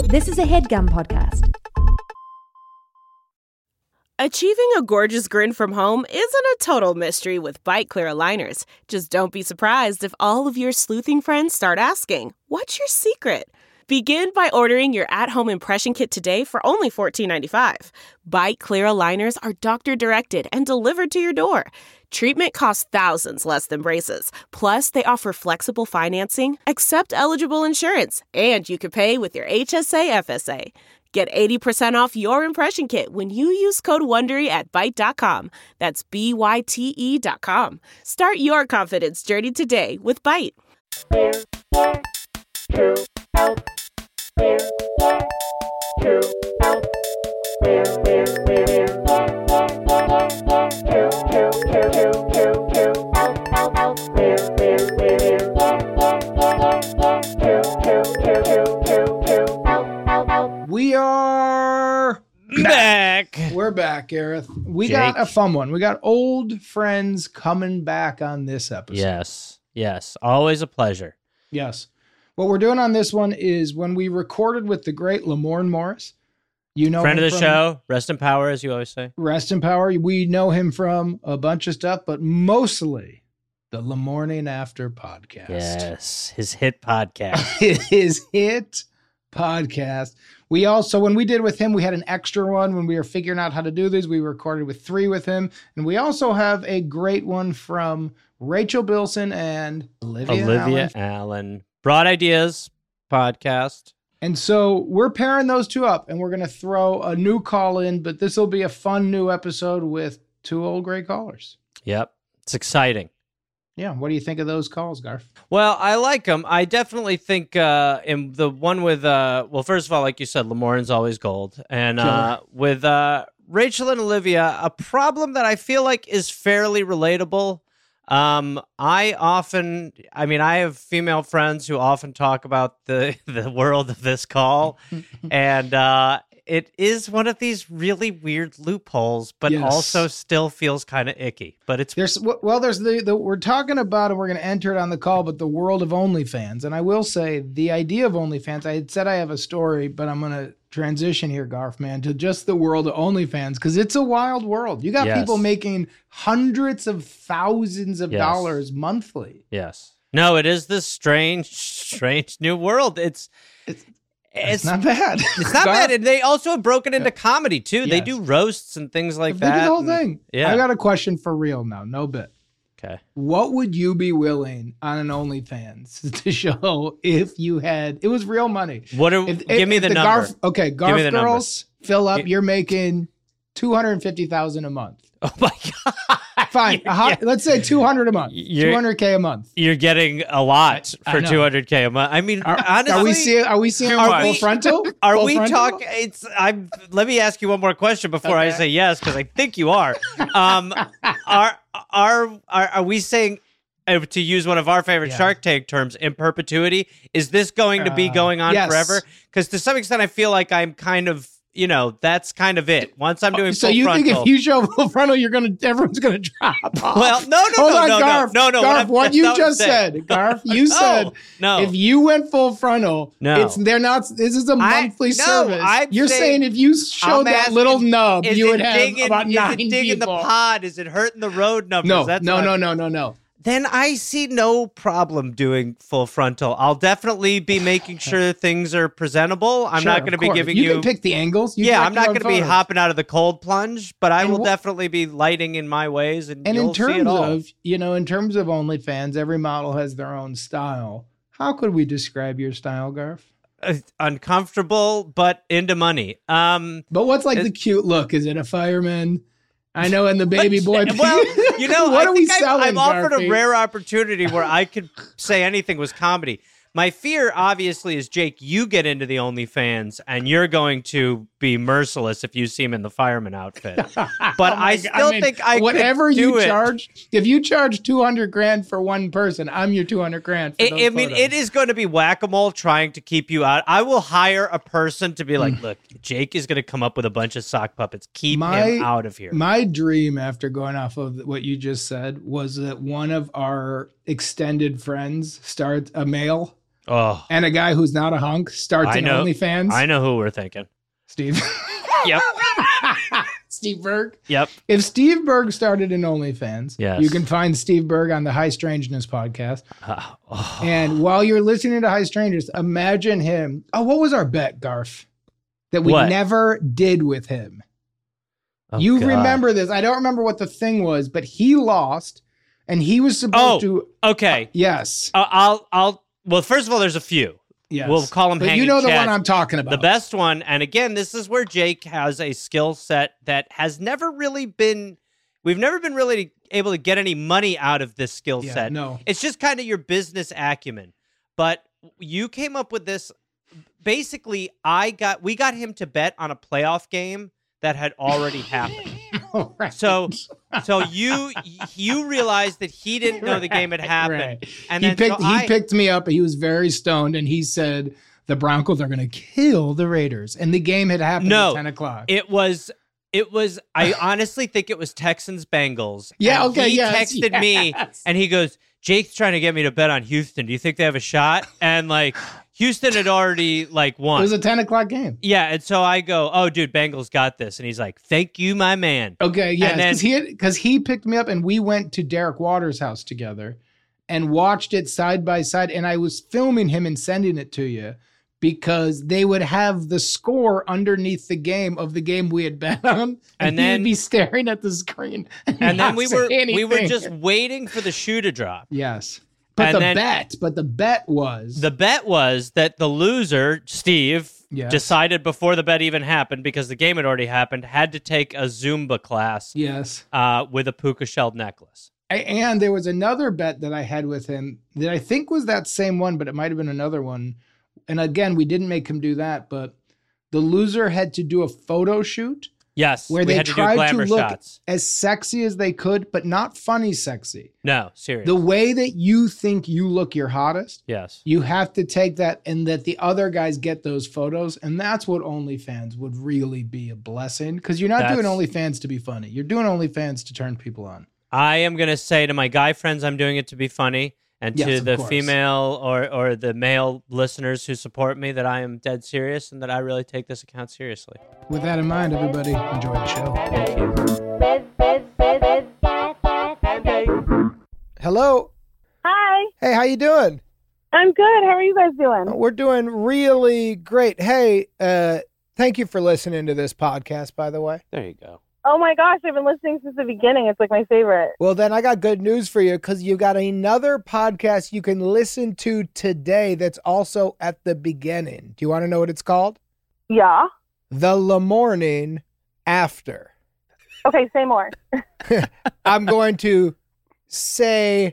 This is a HeadGum podcast. Achieving a gorgeous grin from home isn't a total mystery with Byte Clear aligners. Just don't be surprised if all of your sleuthing friends start asking, "What's your secret?" Begin by ordering your at-home impression kit today for only $14.95. Byte Clear aligners are doctor-directed and delivered to your door. Treatment costs thousands less than braces. Plus, they offer flexible financing, accept eligible insurance, and you can pay with your HSA FSA. Get 80% off your impression kit when you use code WONDERY at Byte.com. That's BYTE.com. Start your confidence journey today with Byte. We are back. We're back, Gareth. We Jake. got a fun one. We got old friends coming back on this episode. Yes. Always a pleasure. Yes. What we're doing on this one is when we recorded with the great Lamorne Morris. You know, Friend him of the from show. Rest in power, as you always say. Rest in power. We know him from a bunch of stuff, but mostly the Lamorning After podcast. Yes. His hit podcast. His hit podcast. We also, when we did with him, we had an extra one when we were figuring out how to do this. We recorded with 3 with him. And we also have a great one from Rachel Bilson and Olivia Allen. Allen. Broad Ideas podcast. And so we're pairing those two up, and we're going to throw a new call in, but this will be a fun new episode with 2 old great callers. Yep. It's exciting. Yeah. What do you think of those calls, Garf? Well, I like them. I definitely think in the one with, well, first of all, like you said, Lamorne's always gold. And with Rachel and Olivia, a problem that I feel like is fairly relatable. I have female friends who often talk about the world of this call. And it is one of these really weird loopholes, but also still feels kind of icky. But it's there's the we're talking about, and we're going to enter it on the call, but the world of OnlyFans. And I will say the idea of OnlyFans, I had said I have a story, but I'm going to transition here, Garf, man, to just the world of OnlyFans, because it's a wild world. You got people making hundreds of thousands of dollars monthly. Yes. No, it is this strange new world. It's not bad. It's not bad. And they also have broken into comedy, too. Yes. They do roasts and things like that. They do the whole thing. Yeah. I got a question for real now. No bit. Okay. What would you be willing on an OnlyFans to show if you had, it was real money? Give me the number. Garf girls, fill up, you're making $250,000 a month. Oh my God. Fine. Let's say 200 a month. 200K a month. You're getting a lot for 200K a month. I mean, honestly, are we seeing full frontal? Are we talking? Let me ask you one more question before I say yes, because I think you are. Are we saying, to use one of our favorite Shark Tank terms, in perpetuity? Is this going to be going on forever? Because to some extent, I feel like I'm kind of, that's kind of it. Once I'm doing full frontal. So you think if you show full frontal, everyone's going to drop off? Well, no. Garf, Garf, what you just said, Garf, you said if you went full frontal, they're not. This is a monthly service. You're saying if you showed that little nub, you would have about 9 people. Is it digging the pod? Is it hurting the road numbers? No. Then I see no problem doing full frontal. I'll definitely be making sure things are presentable. I'm not going to be giving you... You can pick the angles. I'm not going to be hopping out of the cold plunge, but I will definitely be lighting in my ways, and you'll see it all. In terms of OnlyFans, every model has their own style. How could we describe your style, Garf? Uncomfortable, but into money. But what's the cute look? Is it a fireman? I know, and the baby boy. Well, what are we selling? I'm offered a rare opportunity where I could say anything was comedy. My fear, obviously, is, Jake, you get into the OnlyFans and you're going to be merciless if you see him in the fireman outfit. But I think I whatever could do you it. charge, if you charge $200,000 for one person, I'm your $200,000. It is going to be whack-a-mole trying to keep you out. I will hire a person to be like, look, Jake is going to come up with a bunch of sock puppets. Keep him out of here. My dream, after going off of what you just said, was that one of our extended friends starts a male. Oh, and a guy who's not a hunk starts in OnlyFans. I know who we're thinking. Steve. Yep. Steve Berg. Yep. If Steve Berg started in OnlyFans, yes. you can find Steve Berg on the High Strangeness podcast. Oh. And while you're listening to High Strangers, imagine him. Oh, what was our bet, Garf? That we never did with him. Oh, you God. remember this. I don't remember what the thing was, but he lost and he was supposed to. Okay. Yes. Well, first of all, there's a few. Yes. We'll call them but hanging you know the chads. one I'm talking about. The best one, and again, this is where Jake has a skill set that has never really been, we've never been really able to get any money out of this skill set. No. It's just kind of your business acumen. But you came up with this, basically, we got him to bet on a playoff game that had already happened. Right. So you realized that he didn't know the game had happened, Right. and he then picked me up. He was very stoned, and he said the Broncos are going to kill the Raiders, and the game had happened at 10 o'clock. It was. I honestly think it was Texans Bengals. Yeah. And Okay. He yes, texted me, and he goes, "Jake's trying to get me to bet on Houston. Do you think they have a shot?" And like Houston had already won. It was a 10 o'clock game. Yeah, and so I go, "Oh, dude, Bengals got this," and he's like, "Thank you, my man." Okay, yeah, because he picked me up and we went to Derek Waters' house together and watched it side by side. And I was filming him and sending it to you because they would have the score underneath the game of the game we had bet on, and then he'd be staring at the screen. And then we were just waiting for the shoe to drop. Yes. But the bet was that the loser, Steve, Yes. decided before the bet even happened, because the game had already happened, had to take a Zumba class. Yes. With a puka shell necklace. And there was another bet that I had with him that I think was that same one, but it might have been another one. And again, we didn't make him do that, but the loser had to do a photo shoot. Yes, where we they had to do tried glamour to look shots. as sexy as they could, but not funny sexy. No, serious. The way that you think you look your hottest, yes, you have to take that, and that the other guys get those photos, and that's what OnlyFans would really be a blessing, because you're not doing OnlyFans to be funny. You're doing OnlyFans to turn people on. I am going to say to my guy friends, I'm doing it to be funny. And to the female or the male listeners who support me, that I am dead serious and that I really take this account seriously. With that in mind, everybody, enjoy the show. Hello. Hi. Hey, how you doing? I'm good. How are you guys doing? We're doing really great. Hey, thank you for listening to this podcast, by the way. There you go. Oh my gosh, I've been listening since the beginning. It's like my favorite. Well, then I got good news for you, because you got another podcast you can listen to today that's also at the beginning. Do you want to know what it's called? Yeah. The LaMorning After. Okay, say more. I'm going to say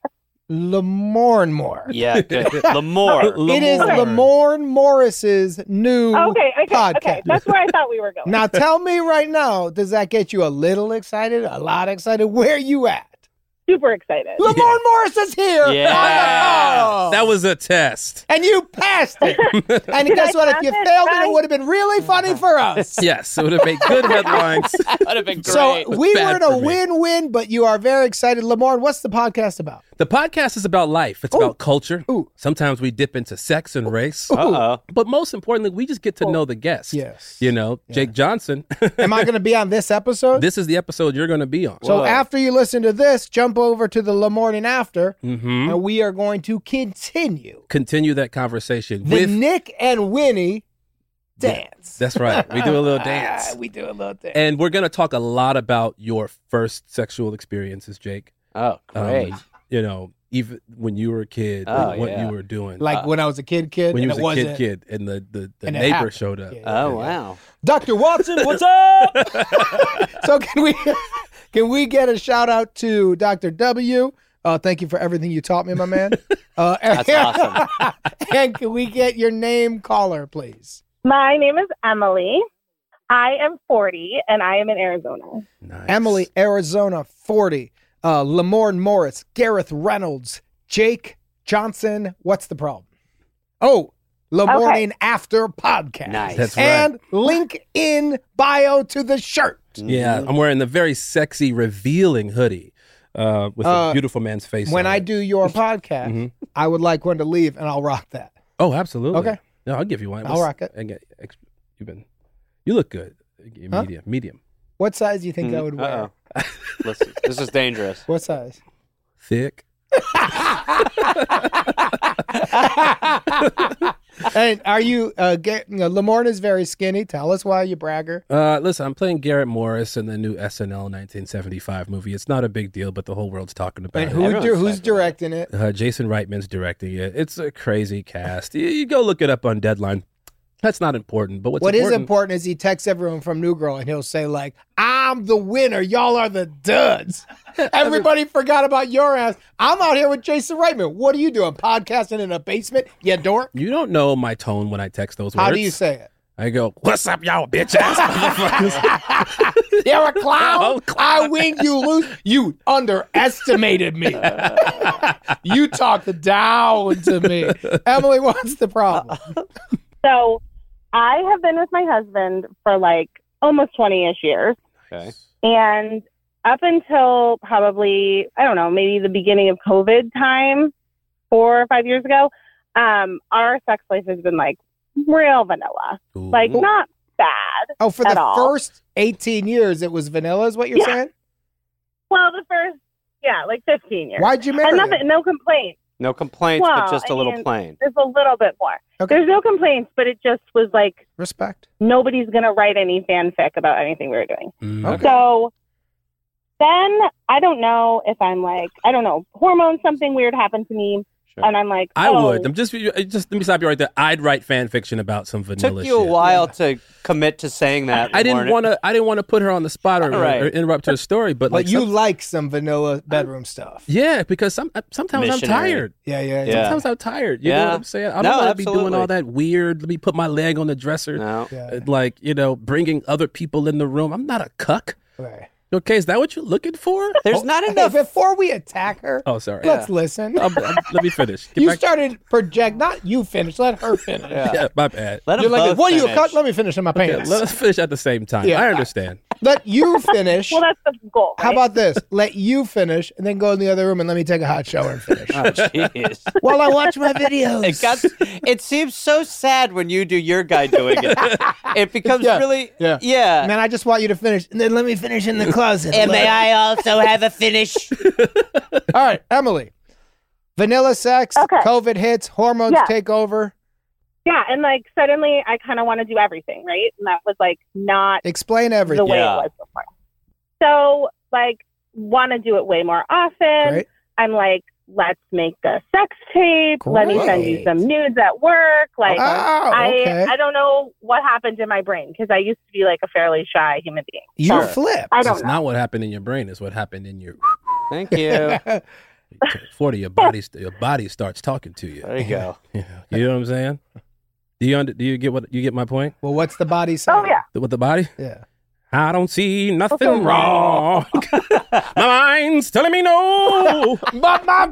Lamorne. Yeah, good. Lamorne. It is Lamorne Morris's new podcast. Okay, that's where I thought we were going. Now tell me right now, does that get you a little excited, a lot excited? Where you at? Super excited. Lamorne Morris is here. Yeah. That was a test. And you passed it. And guess what? If you failed it, it would have been really funny for us. Yes, it would have made good headlines. That would have been great. So we were in a for me. win-win, but you are very excited. Lamorne, what's the podcast about? The podcast is about life. It's about culture. Ooh. Sometimes we dip into sex and race. Uh-oh. But most importantly, we just get to know the guest. Yes. You know, Jake Johnson. Am I going to be on this episode? This is the episode you're going to be on. So after you listen to this, jump over to the LaMorning After, Mhm. and we are going to continue that conversation the with Nick and Winnie dance. That's right. We do a little dance. We do a little dance. And we're going to talk a lot about your first sexual experiences, Jake. Oh, great. You know, even when you were a kid, what you were doing. Like when I was a kid, when you and was it a wasn't- kid, and the and it neighbor happened. showed up. Yeah. Wow. Dr. Watson, what's up? So can we get a shout out to Dr. W? Thank you for everything you taught me, my man. That's awesome. And can we get your name caller, please? My name is Emily. I am 40, and I am in Arizona. Nice. Emily, Arizona, 40. Lamorne Morris, Gareth Reynolds, Jake Johnson. What's the problem? Oh, LaMorning After podcast. Nice. That's right. And link in bio to the shirt. Yeah, I'm wearing the very sexy, revealing hoodie with a beautiful man's face. When on I it. do your podcast, I would like one to leave, and I'll rock that. Oh, absolutely. Okay. No, I'll give you one. I'll rock it. You look good. Huh? Medium. What size do you think I would wear? Listen, this is dangerous. What size? Thick. And are you Lamorne is very skinny. Tell us why, you bragger. Listen, I'm playing Garrett Morris in the new SNL 1975 movie. It's not a big deal, but the whole world's talking about And it. who's directing it? Jason Reitman's directing it. It's a crazy cast. You go look it up on Deadline. That's not important. But what is important is he texts everyone from New Girl and he'll say like, "I'm the winner. Y'all are the duds. Everybody forgot about your ass. I'm out here with Jason Reitman. What are you doing? Podcasting in a basement? You dork." You don't know my tone when I text those words. How do you say it? I go, "What's up, y'all bitch ass motherfuckers?" You're a clown. I win, you lose. You underestimated me. You talked down to me. Emily, what's the problem? So I have been with my husband for like almost 20-ish years. Okay. And up until probably, I don't know, maybe the beginning of COVID time, 4 or 5 years ago, our sex life has been like real vanilla. Ooh. Like not bad. Oh, for at the all. first 18 years, it was vanilla is what you're saying? Well, the first, like 15 years. Why'd you marry And him? nothing, no complaints. No complaints, but Well, just a little I mean, plain. There's a little bit more. Okay. There's no complaints, but it just was like Respect. nobody's going to write any fanfic about anything we were doing. Mm. Okay. So then I don't know if I'm like, I don't know, hormones, something weird happened to me. Sure. And I'm like, I oh, would. Just let me stop you right there. I'd write fan fiction about some vanilla Took you a shit. while to commit to saying that. I didn't want to put her on the spot or Right. interrupt her story, but But like you like some vanilla bedroom stuff. yeah, because sometimes I'm Missionary. tired. Yeah. Yeah. Sometimes I'm tired. You know Yeah. what I'm saying? I No, don't want to be doing absolutely. all that weird. Let me put my leg on the dresser. No. Yeah. Like, bringing other people in the room. I'm not a cuck. Okay. Okay, is that what you're looking for? There's not Hey, enough. before we attack her, Oh, sorry. let's listen. Let me finish. Get You back- started to project, not you finish, let her finish. Yeah, my bad. Let You're them like, both what are you, finish. cut? Let me finish in my Yeah, pants. let us finish at the same time. Yeah. I understand. Let you finish. well, that's the goal. How right? about this? Let you finish and then go in the other room and let me take a hot shower and finish. Oh, jeez. While I watch my videos. It seems so sad when you do your guy doing it. It becomes Yeah. really, Yeah. yeah. Man, I just want you to finish and then let me finish in the closet. And may I also have a finish? All right, Emily. Vanilla sex, Okay. COVID hits, hormones Yeah. take over. Yeah, and like suddenly I kind of want to do everything, right? And that was like not Explain the everything. way Yeah. it was before. So like want to do it way more often. Great. I'm like, let's make a sex tape. Let me send you Great. some nudes at work. Like Oh, okay. I don't know what happened in my brain because I used to be like a fairly shy human being. You So, flip. I don't It's know. not what happened in your brain. It's what happened in your Thank you. 40. Your body starts talking to you. There you go. Yeah. You know what I'm saying? Do you get my point? Well, what's the body saying? Oh yeah. With the body? Yeah. I don't see nothing Okay. wrong. My mind's telling me no. But my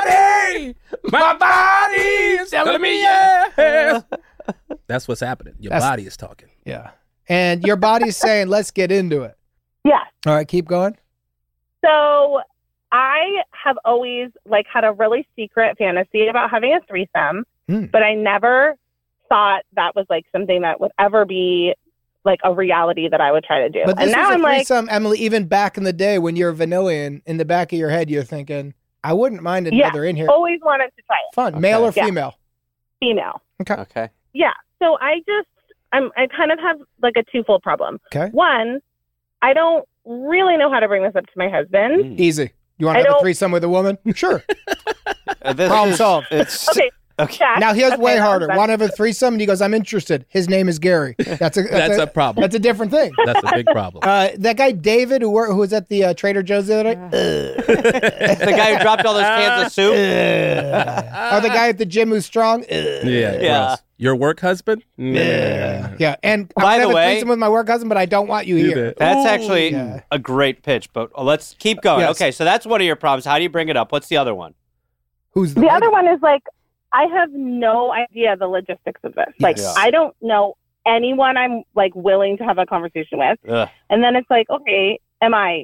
body's telling me yes. That's what's happening. Your That's- body is talking. Yeah. And your body's saying, let's get into it. Yeah. All right, keep going. So I have always like had a really secret fantasy about having a threesome, but I never thought that was like something that would ever be like a reality that I would try to do. But this and now was a I'm like, threesome, Emily, even back in the day when you're vanillian, in the back of your head, you're thinking, I wouldn't mind another in here. always wanted to try it. Fun. Okay. Male or Yeah. female? Female. Okay. Yeah. So I kind of have like a twofold problem. Okay. One, I don't really know how to bring this up to my husband. Easy. You want I to have a don't- threesome with a woman? Sure. This Problem is- solved. It's Okay. okay. Check. Now here's Okay, way that harder. was- Want to have a threesome? And he goes, I'm interested. His name is Gary. That's That's a problem. That's a different thing. That's a big problem. That guy David who was at the Trader Joe's the other day, The guy who dropped all those cans of soup. or the guy at the gym who's strong. Yeah. Yeah. gross. Your work husband? Yeah, and By I the have a way- threesome with my work husband, but I don't want you here. That's Ooh. actually Yeah. a great pitch, but let's keep going. Yes. Okay, so that's one of your problems. How do you bring it up? What's the other one? Who's The other one is like, I have no idea the logistics of this. Like, Yes. I don't know anyone I'm like willing to have a conversation with. Ugh. And then it's like, okay, am I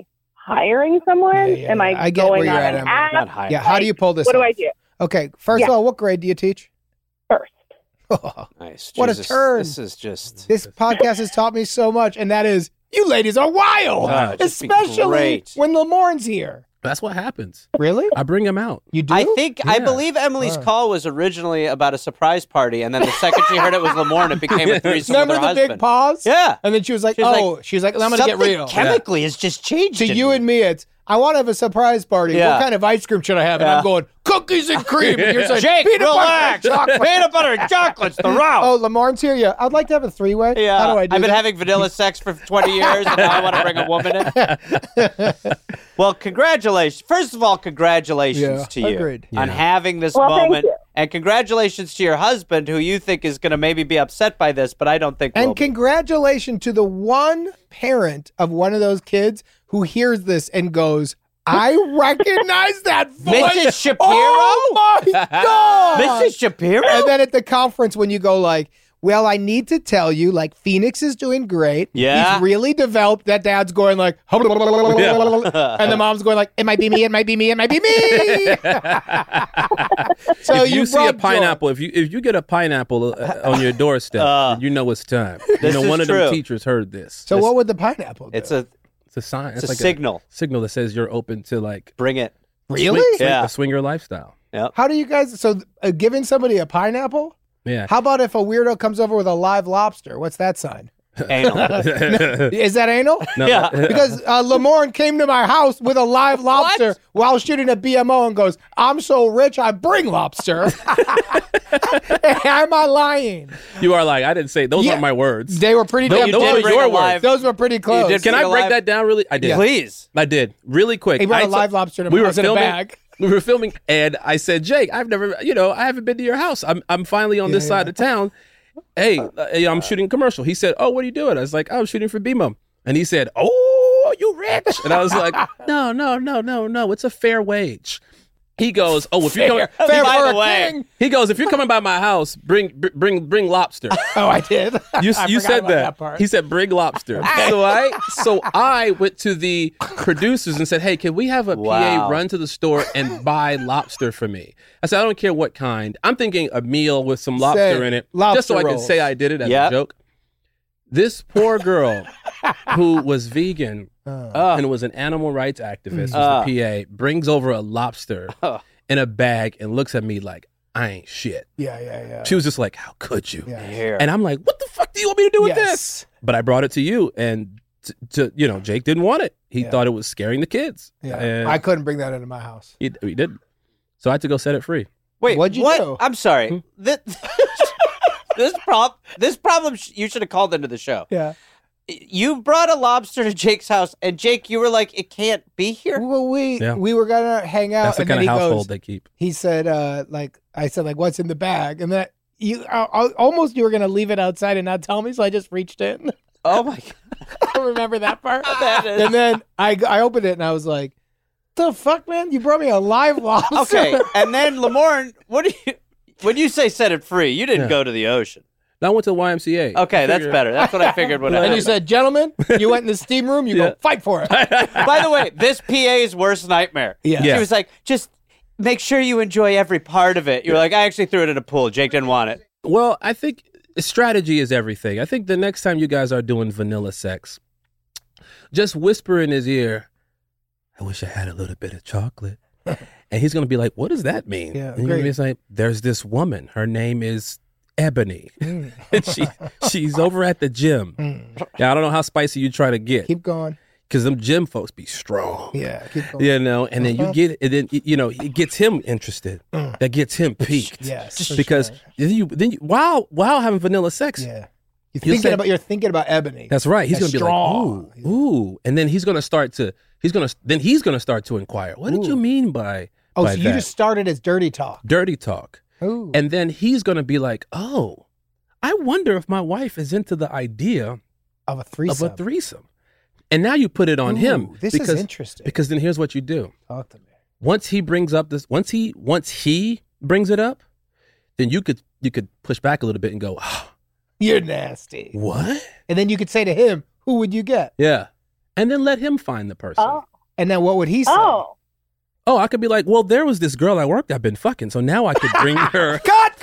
hiring someone? Yeah, Am I get where going you're on at, an Emily. app? Not high. Yeah, how do you pull this What off? do I do? Okay, first of all, what grade do you teach? First. Nice. What a Jesus, turn. This is just. This podcast has taught me so much, and that is, you ladies are wild, Wow, just be especially great. when Lamorne's here. That's what happens. Really? I bring him out. You do? I believe Emily's call was originally about a surprise party, and then the second she heard it was Lamorne, it became a threesome Remember with the her big husband. pause? Yeah. And then she was like, She's like, I'm going to get Something real. chemically has just changed. To in you me. and me, it's, I want to have a surprise party. Yeah. What kind of ice cream should I have? And Yeah. I'm going, cookies and cream. And you're saying, Jake, peanut relax. butter and chocolate. Peanut butter and chocolate's the route. Oh, Lamarne's here. Yeah, I'd like to have a three-way. Yeah, How do I do I've been that? having vanilla sex for 20 years, and now I want to bring a woman in. Well, congratulations. First of all, congratulations to you agreed. on having this Well, thank moment. you. And congratulations to your husband, who you think is going to maybe be upset by this, but I don't think will And be. congratulations to the one parent of one of those kids who hears this and goes, I recognize that voice. Mrs. Shapiro? Oh, my God. Mrs. Shapiro? And then at the conference when you go like, well, I need to tell you, like, Phoenix is doing great. Yeah. He's really developed. That dad's going like, and the mom's going like, it might be me, it might be me, it might be me. So If you see a brought joy. pineapple, if you get a pineapple on your doorstep, you know it's time. You This know is one of true. them teachers heard this. So what would the pineapple do? It's a It's a sign. it's a like signal. signal that says you're open to like Bring it. Really? Yeah. a swinger lifestyle. How do you guys, so giving somebody a pineapple? Yeah. How about if a weirdo comes over with a live lobster? What's that sign? Anal. Is that anal? No, Yeah. Because Lamorne came to my house with a live lobster while shooting a BMO and goes, I'm so rich, I bring lobster. Am I lying? You are like, I didn't say those Yeah. aren't my words. They were pretty Those- damn those did were bring your a words. live- Those were pretty close. did Can I bring a break live- that down really? I did. Please. I did. Really quick. He brought I a live lobster to we my were house in a filming, bag. We were filming, and I said, Jake, I've never, I haven't been to your house. I'm finally on this side of town. Hey, I'm shooting a commercial. He said, oh, what are you doing? I was like, I'm shooting for BMO. And he said, oh, you rich? And I was like, no. It's a fair wage. He goes, oh, if you're coming, Fair By for the a way, king. he goes, if you're coming by my house, bring lobster. Oh, I did. You I you forgot said about that. part. He said bring lobster. So I went to the producers and said, hey, can we have a PA Wow. run to the store and buy lobster for me? I said, I don't care what kind. I'm thinking a meal with some lobster Say, in it, lobster just so I can rolls. say I did it as Yep. a joke. This poor girl who was vegan and was an animal rights activist, was the PA, brings over a lobster in a bag and looks at me like, I ain't shit. Yeah. She was just like, how could you? Here. And I'm like, what the fuck do you want me to do with Yes. this? But I brought it to you, and Jake didn't want it. He thought it was scaring the kids. Yeah. And I couldn't bring that into my house. he didn't. So I had to go set it free. Wait, What'd you what? do? I'm sorry. This problem you should have called into the show. Yeah. You brought a lobster to Jake's house, and Jake, you were like, it can't be here. Well, Yeah. we were gonna hang out, That's the and then kind of he household goes, they keep. he said, I said, like, what's in the bag? And then almost you were gonna leave it outside and not tell me, so I just reached in. Oh my god, I remember that part. that is. And then I opened it and I was like, the fuck, man? You brought me a live lobster. Okay, and then Lamorne, when you say set it free, you didn't Yeah. go to the ocean. I went to the YMCA. Okay, I that's figured- better. That's what I figured would And happen. you said, gentlemen, you went in the steam room, you Yeah. go, fight for it. By the way, this PA's worst nightmare. Yeah. She was like, just make sure you enjoy every part of it. You're like, I actually threw it in a pool. Jake didn't want it. Well, I think strategy is everything. I think the next time you guys are doing vanilla sex, just whisper in his ear, I wish I had a little bit of chocolate. And he's going to be like, what does that mean? Yeah, and you're going great. to be like, there's this woman. Her name is Ebony. and she's over at the gym. Yeah, I don't know how spicy you try to get, Keep going. because them gym folks be strong. Yeah, keep going. And then you get it, and then it gets him interested. That gets him peaked. Yes. for Because sure. then you while having vanilla sex, Yeah. You'll say- You're thinking about Ebony. that's right. He's That's gonna be strong. like, ooh, and then he's gonna start to inquire. What did you mean by Oh, by so you that? just started as dirty talk. dirty talk? Ooh. And then he's gonna be like, oh, I wonder if my wife is into the idea of a threesome. of a threesome. And now you put it on him. Ooh, this because, is interesting. Because then here's what you do. Talk to me. Once he brings up this, once he brings it up, then you could push back a little bit and go, oh, You're nasty. what? And then you could say to him, who would you get? Yeah. And then let him find the person. Oh. And then what would he say? Oh, I could be like, well, there was this girl at work I've been fucking, so now I could bring her. Cut!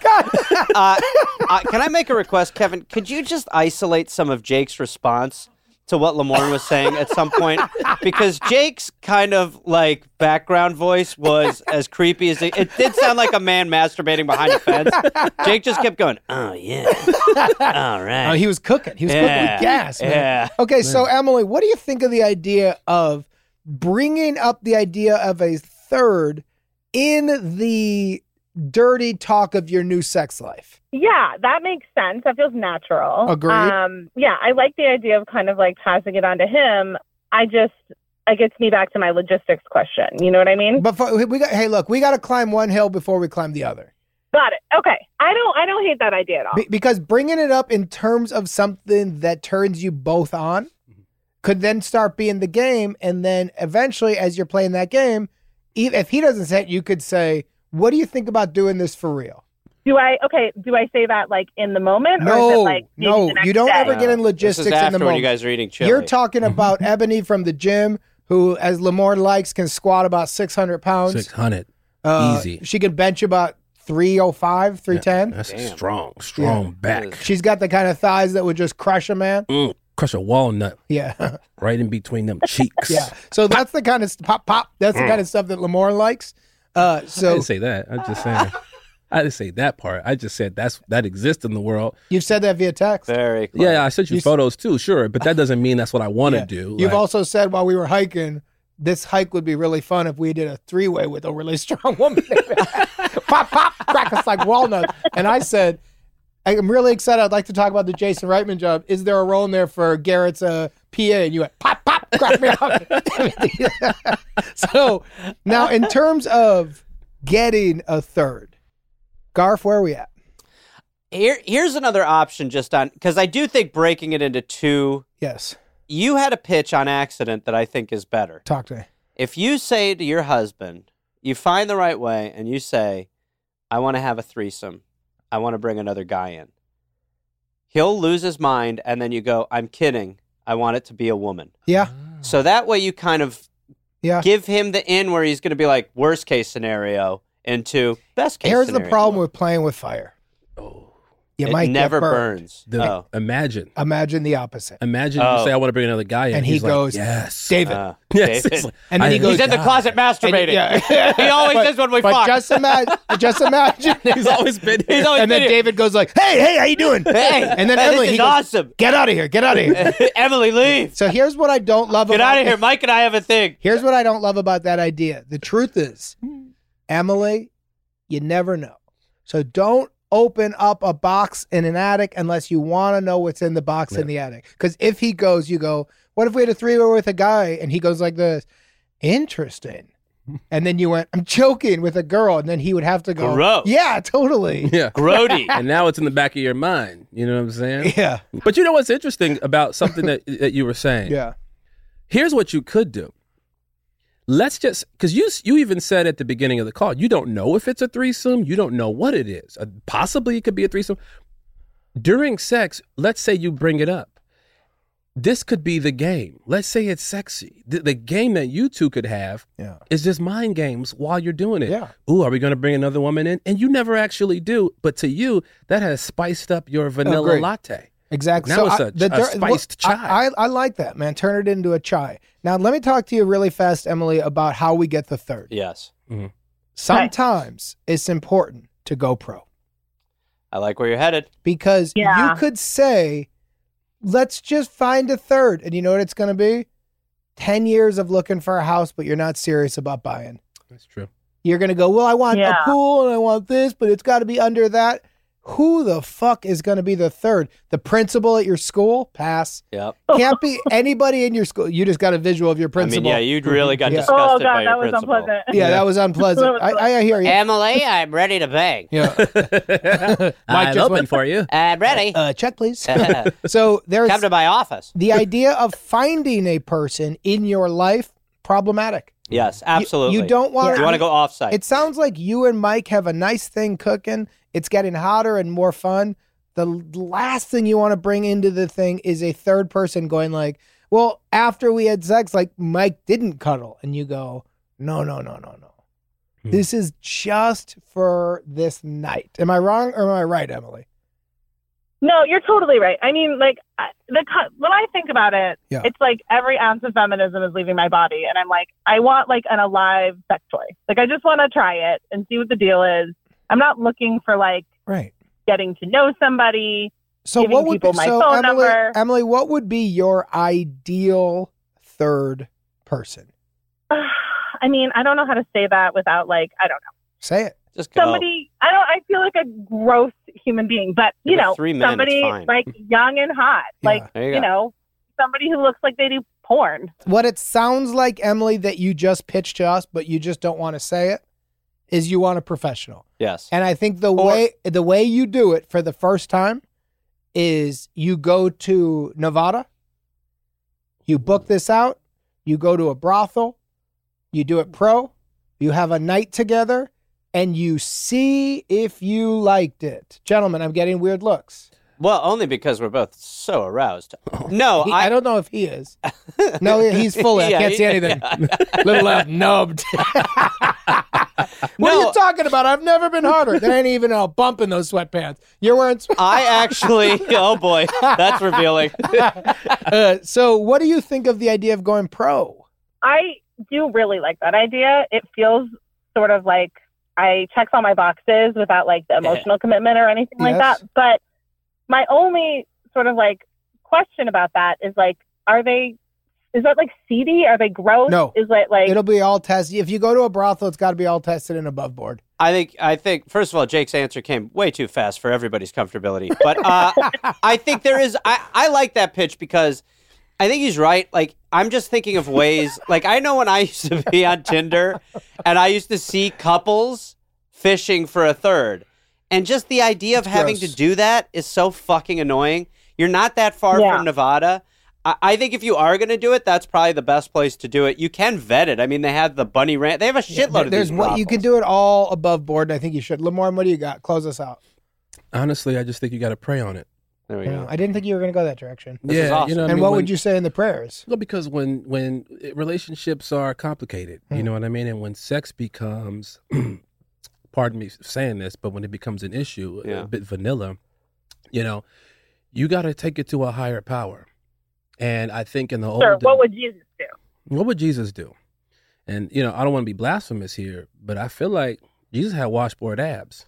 Can I make a request, Kevin? Could you just isolate some of Jake's response to what Lamorne was saying at some point? Because Jake's kind of like background voice was as creepy as it did sound like a man masturbating behind a fence. Jake just kept going, oh, yeah. All right. Oh, he was cooking. He was cooking with gas, man. Yeah. Okay, so Emily, what do you think of the idea of bringing up the idea of a third in the dirty talk of your new sex life? Yeah, that makes sense. That feels natural. Agreed. Yeah, I like the idea of kind of like passing it on to him. It gets me back to my logistics question. You know what I mean? But we got to climb one hill before we climb the other. Got it. Okay. I don't hate that idea at all. Because bringing it up in terms of something that turns you both on could then start being the game. And then eventually, as you're playing that game, if he doesn't say it, you could say, what do you think about doing this for real? Do I say that like in the moment? No, or is it like no, you don't ever get in logistics This is after in the when moment. you guys are eating chili. You're talking about Ebony from the gym, who, as Lamorne likes, can squat about 600 pounds. 600. Easy. She can bench about 305, 310. That's a strong back. She's got the kind of thighs that would just crush a man. Crush a walnut. Yeah. Right in between them cheeks. Yeah. So that's the kind of pop. That's the kind of stuff that Lamorne likes. I didn't say that. I'm just saying. I didn't say that part. I just said that exists in the world. You've said that via text. Very close. Yeah, I sent you photos too, sure, but that doesn't mean that's what I want to do. You've also said while we were hiking, this hike would be really fun if we did a three-way with a really strong woman. Pop, crack us like walnuts. And I said, I'm really excited. I'd like to talk about the Jason Reitman job. Is there a role in there for Garrett's PA? And you went, pop, crack me up. So now in terms of getting a third, Garf, where are we at? Here's another option just on, because I do think breaking it into two. Yes. You had a pitch on accident that I think is better. Talk to me. If you say to your husband, you find the right way and you say, I want to have a threesome. I want to bring another guy in. He'll lose his mind and then you go, I'm kidding. I want it to be a woman. Yeah. So that way you kind of give him the in where he's going to be like worst case scenario into best case Here's scenario. the problem with playing with fire. You it might never get burned. burns. Imagine the opposite. Imagine you say, I want to bring another guy in. And he He's goes, like, yes. David. Yes. David. And then he goes, he's in the closet masturbating. He always is when we fuck. Just imagine. He's always been here. And then David goes like, hey, how you doing? Hey, and then Emily, this is he goes, awesome. Get out of here. Emily, leave. So here's what I don't love Get about out of here. Mike and I have a thing. Here's what I don't love about that idea. The truth is, Emily, you never know. So don't open up a box in an attic unless you want to know what's in the box in the attic. Because if he goes, you go, what if we had a three-way with a guy? And he goes like this, interesting. And then you went, I'm joking, with a girl. And then he would have to go, Gross. Yeah, totally. Yeah. Grody. And now it's in the back of your mind. You know what I'm saying? Yeah. But you know what's interesting about something that you were saying? Yeah. Here's what you could do. Let's just, because you even said at the beginning of the call, you don't know if it's a threesome. You don't know what it is. Possibly it could be a threesome. During sex, let's say you bring it up. This could be the game. Let's say it's sexy. The game that you two could have is just mind games while you're doing it. Yeah. Ooh, are we going to bring another woman in? And you never actually do. But to you, that has spiced up your vanilla latte. Exactly. Now so it's a spiced chai. I like that, man. Turn it into a chai. Now, let me talk to you really fast, Emily, about how we get the third. Yes. Mm-hmm. Sometimes it's important to go pro. I like where you're headed. Because you could say, let's just find a third. And you know what it's going to be? 10 years of looking for a house, but you're not serious about buying. That's true. You're going to go, well, I want a pool and I want this, but it's got to be under that. Who the fuck is going to be the third? The principal at your school? Pass. Yep. Can't be anybody in your school. You just got a visual of your principal. I mean, you really got disgusted Oh, God, by your that was principal. unpleasant. Yeah, that was unpleasant. I hear you. Emily, I'm ready to bang. Yeah. I'm open for you. I'm ready. Check, please. So there's Come to my office. the idea of finding a person in your life, problematic. Yes, absolutely. You don't want You want to go off-site. It sounds like you and Mike have a nice thing cooking. It's getting hotter and more fun. The last thing you want to bring into the thing is a third person going like, well, after we had sex, like Mike didn't cuddle. And you go, no. This is just for this night. Am I wrong or am I right, Emily? No, you're totally right. I mean, like, when I think about it, Yeah. it's like every ounce of feminism is leaving my body. And I'm like, I want like an alive sex toy. Like, I just want to try it and see what the deal is. I'm not looking for like Right. getting to know somebody. So Giving what would people be, my so phone Emily, number. Emily, what would be your ideal third person? I mean, I don't know how to say that without like, I don't know. Say it. Just go. Somebody, I feel like a gross human being, but you Give it know, 3 minutes, somebody fine. like young and hot, Yeah. like, There you you go. know, somebody who looks like they do porn. What it sounds like, Emily, that you just pitched to us, but you just don't want to say it, is you want a professional. Yes. And I think the way you do it for the first time is you go to Nevada, you book this out, you go to a brothel, you do it pro, you have a night together, and you see if you liked it. Gentlemen, I'm getting weird looks. Well, only because we're both so aroused. No, I don't know if he is. No, he's fully. I Yeah, can't see anything. Little nubbed. What are you talking about? I've never been harder. There ain't even a bump in those sweatpants. You're wearing I actually, oh boy, that's revealing. So what do you think of the idea of going pro? I do really like that idea. It feels sort of like I checks all my boxes without like the emotional commitment or anything like Yes. that. But my only sort of like question about that is like, is that like seedy? Are they gross? No. Is it like, It'll be all tested. If you go to a brothel, it's got to be all tested and above board. I think, first of all, Jake's answer came way too fast for everybody's comfortability. But I think there is, I like that pitch because I think he's right. Like, I'm just thinking of ways, like, I know when I used to be on Tinder and I used to see couples fishing for a third. And just the idea of having gross. to do that is so fucking annoying. You're not that far Yeah. from Nevada. I think if you are going to do it, that's probably the best place to do it. You can vet it. I mean, they have the bunny ranch. They have a shitload of There's these what you can do it all above board, and I think you should. Lamorne, what do you got? Close us out. Honestly, I just think you got to pray on it. There we Yeah, go. I didn't think you were going to go that direction. This is awesome. you know what I And mean? what When- would you say in the prayers? Well, because when relationships are complicated, you know what I mean, and when sex becomes, pardon me for saying this, but when it becomes an issue, Yeah. a bit vanilla, you know, you got to take it to a higher power. And I think in the sure, old, what would Jesus do? what would Jesus do? And you know, I don't want to be blasphemous here, but I feel like Jesus had washboard abs.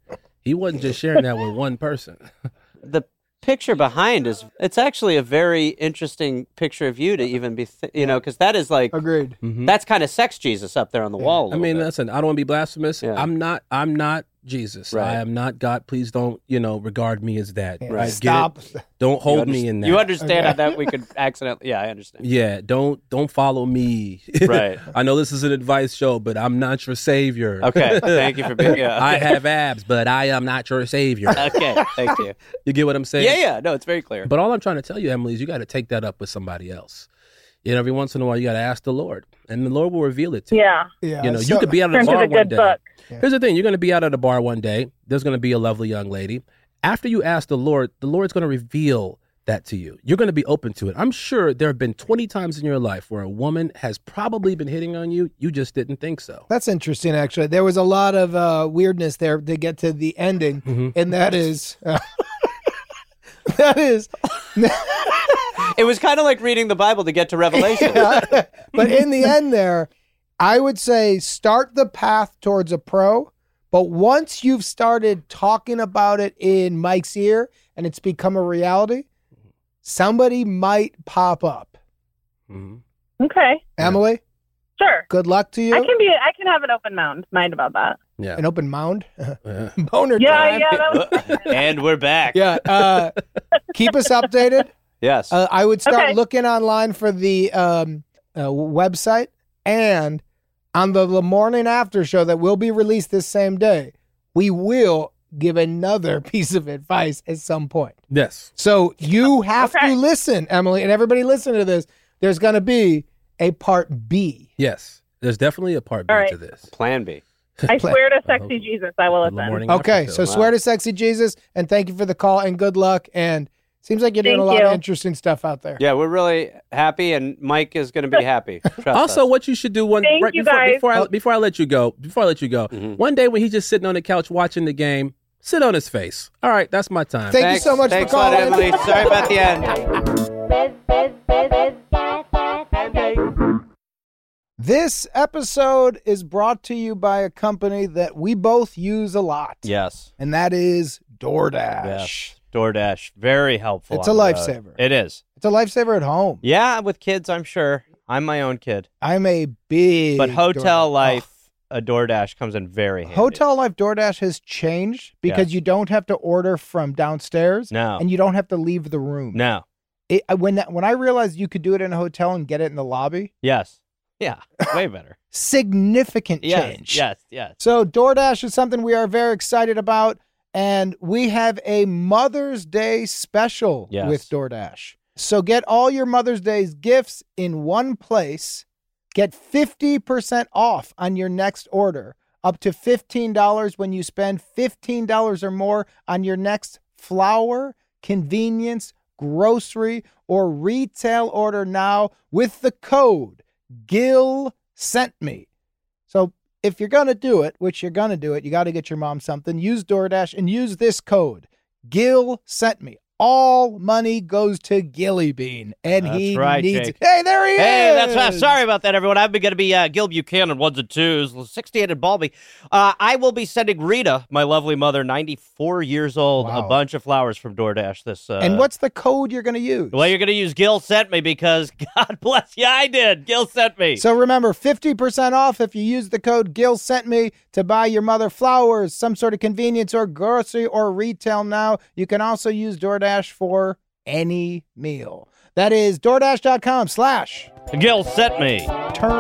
He wasn't just sharing that with one person. The picture behind it's actually a very interesting picture of you to even be, because that is like, Agreed. that's kind of sex Jesus up there on the wall. a I little mean, bit. listen, I don't want to be blasphemous. Yeah. I'm not Jesus. Right. I am not God. Please don't, regard me as that. Yeah. I get Stop. it. Don't hold me in that. You understand Okay. how that we could accidentally, yeah, I understand. Yeah, don't follow me. Right. I know this is an advice show, but I'm not your savior. Okay, thank you for being, yeah. I have abs, but I am not your savior. Okay, thank you. You get what I'm saying? Yeah, no, it's very clear. But all I'm trying to tell you, Emily, is you got to take that up with somebody else. Every once in a while, you got to ask the Lord, and the Lord will reveal it to you. Yeah. Yeah. You so- could be out at a Turn to bar the one good day. book. Here's the thing: you're going to be out at a bar one day. There's going to be a lovely young lady. After you ask the Lord's going to reveal that to you. You're going to be open to it. I'm sure there have been 20 times in your life where a woman has probably been hitting on you. You just didn't think so. That's interesting, actually. There was a lot of weirdness there to get to the ending, and that is... that is... It was kind of like reading the Bible to get to Revelation. But in the end there, I would say start the path towards a pro, but once you've started talking about it in Mike's ear and it's become a reality, somebody might pop up. Mm-hmm. Okay. Emily, Sure. good luck to you. I can have an open mind about that. Yeah. An open mound? Yeah. Boner Yeah, time. yeah, that was And we're back. Yeah. Keep us updated. Yes. I would start Okay. looking online for the website, and on the Morning After show that will be released this same day, we will give another piece of advice at some point. Yes. So you have Okay. to listen, Emily, and everybody listen to this. There's going to be a part B. Yes. There's definitely a part B All right. to this. Plan B. I swear to sexy Jesus, I will The listen. morning Okay, after so show. swear to sexy Jesus, and thank you for the call, and good luck, and Seems like you're doing a Thank lot you. of interesting stuff out there. Yeah, we're really happy, and Mike is going to be happy. Trust Also, us. what you should do Thank you, guys. before I let you go, one day when he's just sitting on the couch watching the game, sit on his face. All right, that's my time. Thank you so much Thanks for a lot, calling. Emily. Sorry about the end. This episode is brought to you by a company that we both use a lot. Yes. And that is DoorDash. Yes. DoorDash, very helpful. It's a on the road. lifesaver. It is. It's a lifesaver at home. Yeah, with kids, I'm sure. I'm my own kid. I'm a big But hotel DoorDash. life, a DoorDash comes in very handy. Hotel life DoorDash has changed because Yes. you don't have to order from downstairs. No. And you don't have to leave the room. No. When I realized you could do it in a hotel and get it in the lobby, Yes. Yeah. Way better. significant Yes. change. Yes. So DoorDash is something we are very excited about, and we have a Mother's Day special Yes. with DoorDash. So get all your Mother's Day's gifts in one place. Get 50% off on your next order, up to $15 when you spend $15 or more on your next flour, convenience, grocery, or retail order now with the code Gil Sent Me. So if you're going to do it, which you're going to do it, you got to get your mom something. Use DoorDash and use this code Gil Sent Me. All money goes to Gilly Bean, and That's he right, needs Jake. it. Hey, there he is. Hey, that's right. Sorry about that, everyone. I'm going to be Gil Buchanan, 1s and 2s, 68 in Balby. I will be sending Rita, my lovely mother, 94 years old, Wow. a bunch of flowers from DoorDash. This. And what's the code you're going to use? Well, you're going to use Gil Sent Me because, God bless you, I did. Gil Sent Me. So remember, 50% off if you use the code Gil Sent Me to buy your mother flowers, some sort of convenience or grocery or retail now. You can also use DoorDash for any meal. That is DoorDash.com/terms Gil Sent Me.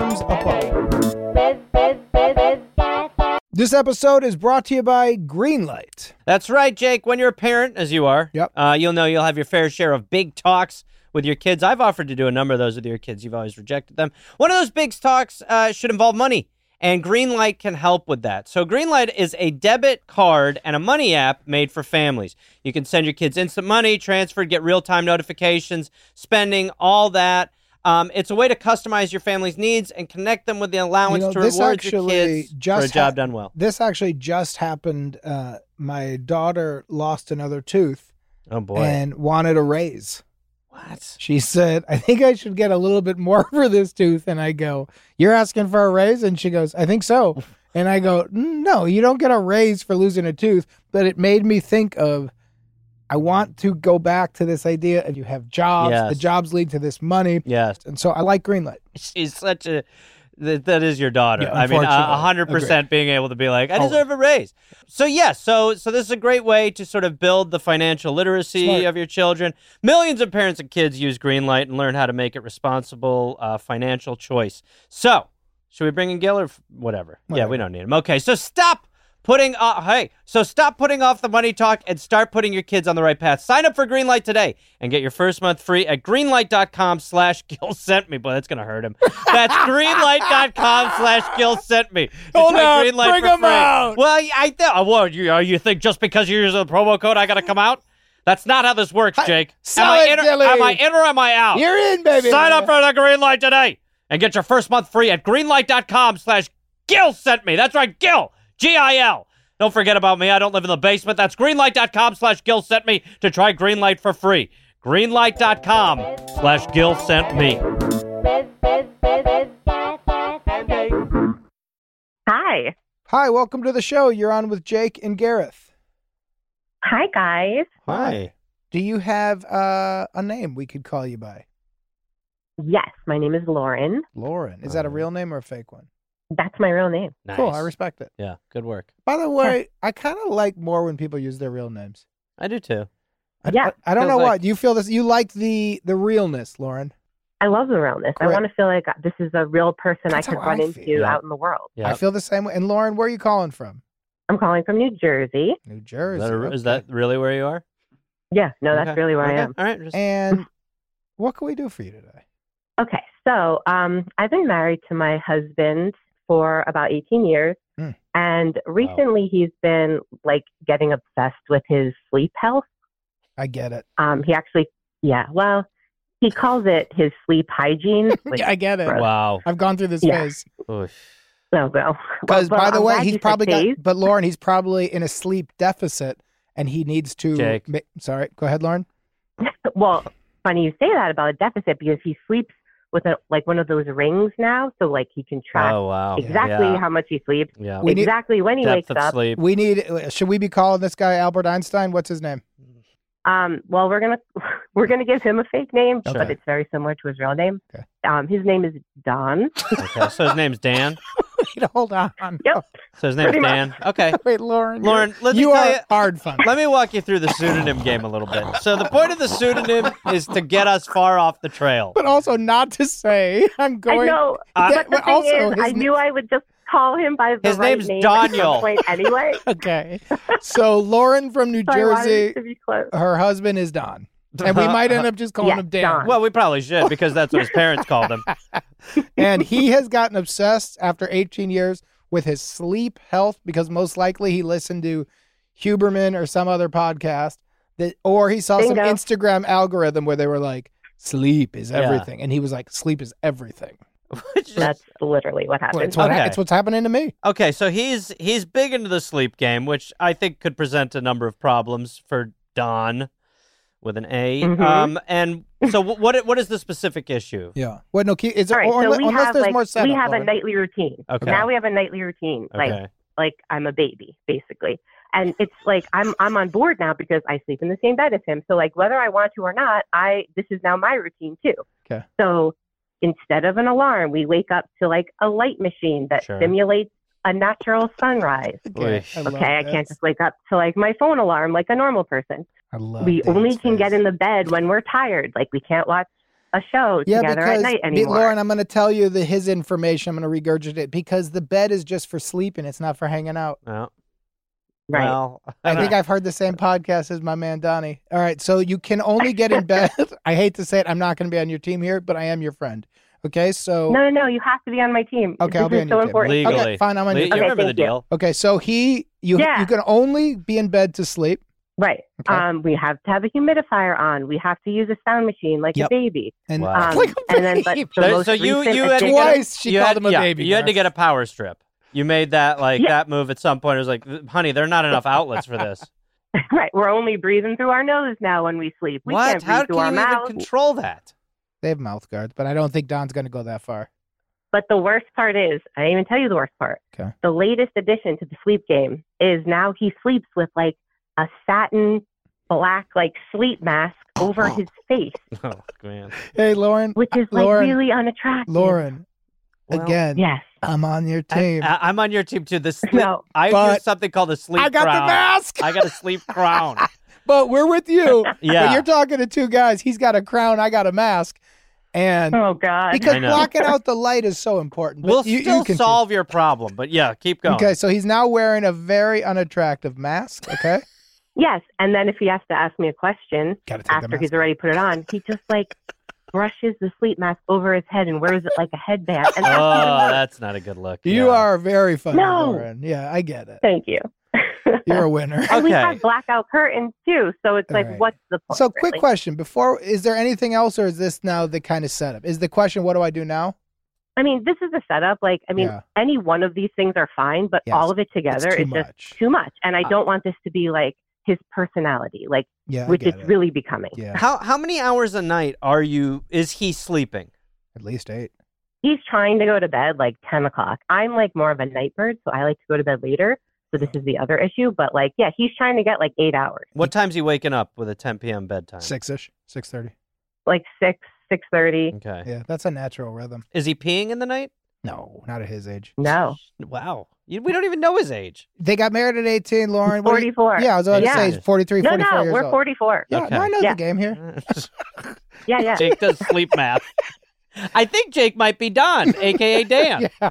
apply. This episode is brought to you by Greenlight. That's right, Jake. When you're a parent, as you are, Yep. You'll know you'll have your fair share of big talks with your kids. I've offered to do a number of those with your kids. You've always rejected them. One of those big talks should involve money, and Greenlight can help with that. So Greenlight is a debit card and a money app made for families. You can send your kids instant money, transfer, get real-time notifications, spending, all that. It's a way to customize your family's needs and connect them with the allowance to this reward your actually kids for a just job done well. This actually just happened. My daughter lost another tooth Oh, boy. and wanted a raise. What? She said, I think I should get a little bit more for this tooth. And I go, you're asking for a raise? And she goes, I think so. And I go, no, you don't get a raise for losing a tooth. But it made me think of, I want to go back to this idea of you have jobs. Yes. The jobs lead to this money. Yes. And so I like Greenlight. She's such a... That is your daughter. Yeah, I mean, unfortunately. 100% being able to be like, I Oh. deserve a raise. So, yes, so this is a great way to sort of build the financial literacy Smart. of your children. Millions of parents and kids use Greenlight and learn how to make it responsible financial choice. So, should we bring in Gil or whatever? Yeah, Whatever. we don't need him. Okay, so stop putting off the money talk and start putting your kids on the right path. Sign up for Greenlight today and get your first month free at greenlight.com/Gil Sent Me. Boy, that's going to hurt him. That's greenlight.com/Gil Sent Me. Hold Try on, Greenlight bring for 'em free. out. Well, you think just because you use a promo code, I got to come out? That's not how this works, Jake. Sell am I it, Gilly. Am I in or am I out? You're in, baby. Sign up for the Greenlight today and get your first month free at greenlight.com/Gil Sent Me. That's right, Gil. Gil. Don't forget about me. I don't live in the basement. That's greenlight.com/Gil Sent Me to try Greenlight for free. Greenlight.com/Gil Sent Me. Hi. Hi, welcome to the show. You're on with Jake and Gareth. Hi, guys. Hi. Do you have a name we could call you by? Yes, my name is Lauren. Lauren. Is that a real name or a fake one? That's my real name. Nice. Cool, I respect it. Yeah, good work. By the way, I kind of like more when people use their real names. I do too. Yeah. I don't Feels know like- why. Do you feel this? You like the realness, Lauren? I love the realness. I Great. want to feel like this is a real person That's I could how run I into feel. out in the world. Yeah. I feel the same way. And Lauren, where are you calling from? I'm calling from New Jersey. New Jersey. Is that really where you are? Yeah, no, that's Okay. really where I Okay. am. All right. Just... And what can we do for you today? Okay, so I've been married to my husband for about 18 years. And recently he's been like getting obsessed with his sleep health. I get it. He actually, well, he calls it his sleep hygiene. Which, I get it. Wow. I've gone through this Yeah. phase. Oof. No, no. Because, by the way, he's probably got. but Lauren, he's probably in a sleep deficit and he needs to. Jake. Sorry, go ahead, Lauren. Well, funny you say that about a deficit because he sleeps with one of those rings now, so like he can track Oh, wow. exactly Yeah. how much he sleeps, Yeah. We need- exactly when he Depth wakes of up. sleep. We need. Should we be calling this guy Albert Einstein? What's his name? Well, we're gonna give him a fake name, Sure. but it's very similar to his real name. Okay. His name is Don. Okay, so his name's Dan. Wait, hold on. Yep. So his name's Pretty much. Dan. Okay. Wait, Lauren. Lauren, let me you tell are you. hard fun. Let me walk you through the pseudonym game a little bit. So the point of the pseudonym is to get us far off the trail. But also not to say I'm going. I know, That- but the also, thing is, his I knew I would just call him by the His right name's name at Daniel. some point anyway. Okay. So Lauren from New So I wanted Jersey, it to be close. her husband is Don. And we might end up just calling Yes, him Dan. Don. Well, we probably should because that's what his parents called him. And he has gotten obsessed after 18 years with his sleep health because most likely he listened to Huberman or some other podcast or he saw some Bingo. Instagram algorithm where they were like, sleep is Yeah. everything. And he was like, sleep is everything. That's literally what happened. It's what's happening to me. Okay, so he's big into the sleep game, which I think could present a number of problems for Don with an A. Mhm. And so what is the specific issue? Yeah. Well, no, is there, All right, or so unless, have there's more setup. we have a Lauren. nightly routine. Okay. Now we have a nightly routine. Okay. Like I'm a baby, basically. And it's like I'm on board now because I sleep in the same bed as him. So like whether I want to or not, this is now my routine too. Okay. So instead of an alarm, we wake up to like a light machine that Sure. simulates a natural sunrise. Okay. I love Okay, I this. can't just wake up to like my phone alarm like a normal person. I love We only Dan's can get face. in the bed when we're tired. Like we can't watch a show together at night anymore. Lauren, I'm going to tell you his information. I'm going to regurgitate it because the bed is just for sleeping. It's not for hanging out. Oh. Right. Well, I think I've heard the same podcast as my man Donnie. All right, so you can only get in bed. I hate to say it. I'm not going to be on your team here, but I am your friend. Okay, so No, you have to be on my team. Okay, this I'll be is on so your team. important. legally. Okay, fine, I'm on your You team. Okay, remember the thank you. deal? Okay, so you Yeah. can only be in bed to sleep. Right. Okay. We have to have a humidifier on. We have to use a sound machine like Yep. a baby. And Wow. like a And then, but baby. the most So you recent had to addition- get Twice she you called had- him a yeah, baby. You had to Garth. get a power strip. You made that Yeah. that move at some point. It was like, honey, there are not enough outlets for this. Right. We're only breathing through our nose now when we sleep. We what? can't breathe How through can our you even mouth. control that? They have mouth guards, but I don't think Don's going to go that far. But the worst part is, I didn't even tell you the worst part. Okay. The latest addition to the sleep game is now he sleeps with like a satin black like sleep mask over his face, Oh man. Hey, Lauren. which is like Lauren, really unattractive. Lauren, Well, again, Yes. I'm on your team. I'm on your team too. The sleep, No. I But use something called a sleep I got crown. the mask, I got a sleep crown. but we're with you. Yeah. But you're talking to two guys. He's got a crown. I got a mask. And Oh God. because I know. blocking out the light is so important. But We'll you still can solve your problem, but yeah, keep going. Okay, so he's now wearing a very unattractive mask. Okay. Yes. And then if he has to ask me a question Gotta take the after mask he's already put it on, he just like brushes the sleep mask over his head and wears it like a headband. And that's even Oh, worse. that's not a good look. You Yeah. are very funny, No. Lauren. Yeah, I get it. Thank you. You're a winner. And we Okay. have blackout curtains too, so it's All like, right. what's the point? So, quick really? question: is there anything else, or is this now the kind of setup? Is the question, what do I do now? I mean, this is a setup. Like, I mean, Yeah. any one of these things are fine, but Yes. all of it together It's too is much. just too much. And I don't want this to be like his personality, like Yeah, I which get it's it. really becoming. Yeah, How many hours a night is he sleeping? at least 8. He's trying to go to bed like 10 o'clock. I'm like more of a night bird, so I like to go to bed later. So this is the other issue. But like, yeah, he's trying to get like 8 hours, What time's he waking up with a 10 p.m. bedtime? 6ish, 6:30. like 6:30. Okay. Yeah, that's a natural rhythm. Is he peeing in the night? No, not at his age. No, Wow. We don't even know his age. They got married at 18, Lauren. What are you- 44. Yeah, I was about Yeah. to say 43, No, 44 years we're old. 44. Yeah, Okay. no, I know Yeah. the game here. Yeah. Jake does sleep math. I think Jake might be Don, aka Dan. Yeah.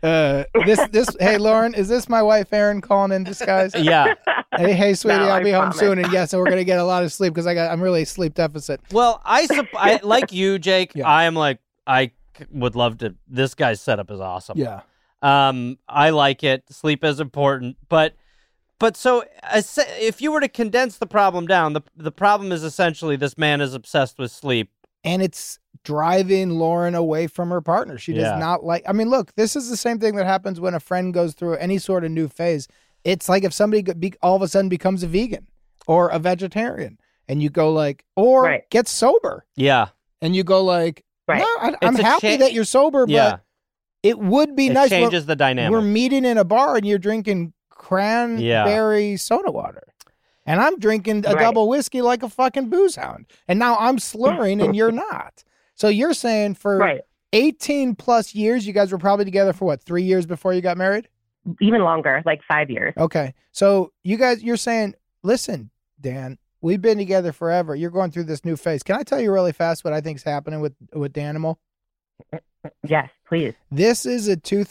Hey, Lauren, is this my wife, Erin, calling in disguise? Yeah. Hey, sweetie, No, I'll I be home promise. soon. And yes, and we're going to get a lot of sleep because I'm really a sleep deficit. Well, I like you, Jake. Yeah. I am like would love to. This guy's setup is awesome. Yeah. I like it. Sleep is important, but But so if you were to condense the problem down, the problem is essentially this man is obsessed with sleep. And it's driving Lauren away from her partner. She does not like, I mean, look, this is the same thing that happens when a friend goes through any sort of new phase. It's like if somebody all of a sudden becomes a vegan or a vegetarian and you go like, or get sober. Yeah. And you go like, no, I'm happy that you're sober, but it would be nice. It changes the dynamic. We're meeting in a bar and you're drinking cranberry soda water. And I'm drinking a double whiskey like a fucking booze hound. And now I'm slurring and you're not. So you're saying for 18 plus years, you guys were probably together for what, 3 years before you got married? Even longer, like 5 years. Okay. So you're saying, listen, Dan, we've been together forever. You're going through this new phase. Can I tell you really fast what I think is happening with Danimal? Yes, please. This is a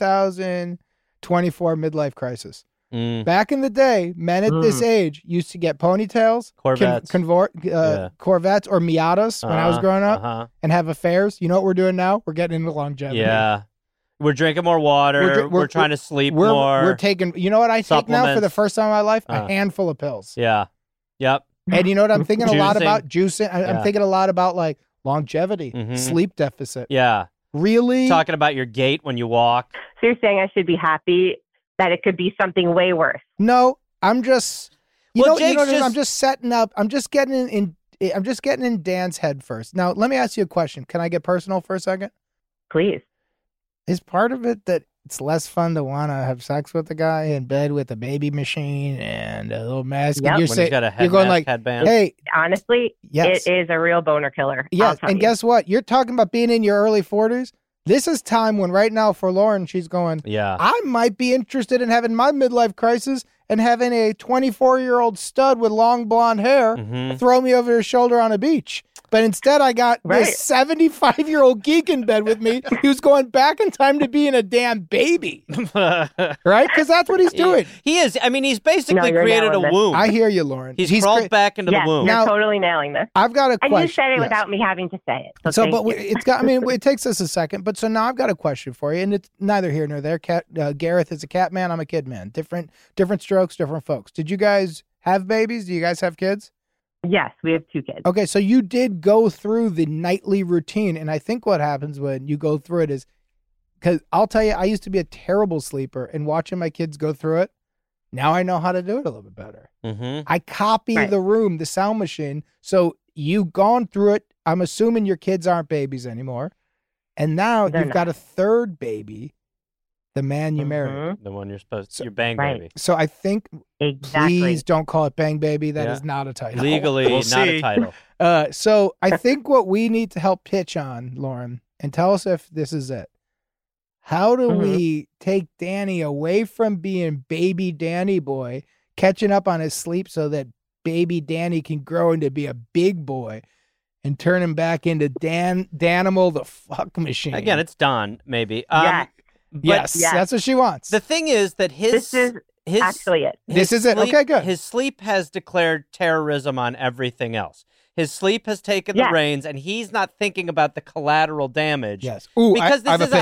2024 midlife crisis. Back in the day, men at this age used to get ponytails, Corvettes, Corvettes or Miatas when I was growing up, and have affairs. You know what we're doing now? We're getting into longevity. Yeah. We're drinking more water. We're trying to sleep more. We're taking, you know what I take now for the first time in my life? A handful of pills. Yeah. Yep. And you know what I'm thinking a lot about? Juicing. I'm thinking a lot about like longevity, sleep deficit. Yeah. Really? Talking about your gait when you walk. So you're saying I should be happy that it could be something way worse? No, I'm just, I'm just setting up. I'm just getting in Dan's head first. Now, let me ask you a question. Can I get personal for a second? Please. Is part of it that it's less fun to want to have sex with a guy in bed with a baby machine and a little mask? Yep. And you're going like, headband. Hey, honestly, it is a real boner killer. Yes, and guess what? You're talking about being in your early 40s. This is time when right now for Lauren, she's going, I might be interested in having my midlife crisis and having a 24-year-old stud with long blonde hair throw me over his shoulder on a beach. But instead, I got this 75-year-old geek in bed with me who's going back in time to being a damn baby. Right? Because that's what he's doing. He is. I mean, he's basically created a womb. I hear you, Lauren. He's crawled back into the womb. You're totally nailing this. I've got a question. And you said it without me having to say it. It takes us a second. But so now I've got a question for you, and it's neither here nor there. Gareth is a cat man. I'm a kid man. Different strokes, different folks. Did you guys have babies? Do you guys have kids? Yes, we have 2 kids. Okay, so you did go through the nightly routine, and I think what happens when you go through it is, because I'll tell you, I used to be a terrible sleeper, and watching my kids go through it, now I know how to do it a little bit better. I copy the room, the sound machine, so you've gone through it. I'm assuming your kids aren't babies anymore, and now you've got a third baby, the man you married. The one you're supposed to, your bang baby. So I think, please don't call it bang baby. That is not a title. Legally, not a title. So I think what we need to help pitch on, Lauren, and tell us if this is it. How do we take Danny away from being baby Danny boy, catching up on his sleep so that baby Danny can grow into be a big boy and turn him back into Danimal the fuck machine? Again, it's Don, maybe. Yes, that's what she wants. The thing is that this is actually it. This is it. Okay, good. His sleep has declared terrorism on everything else. His sleep has taken the reins, and he's not thinking about the collateral damage. Yes. Ooh, because this is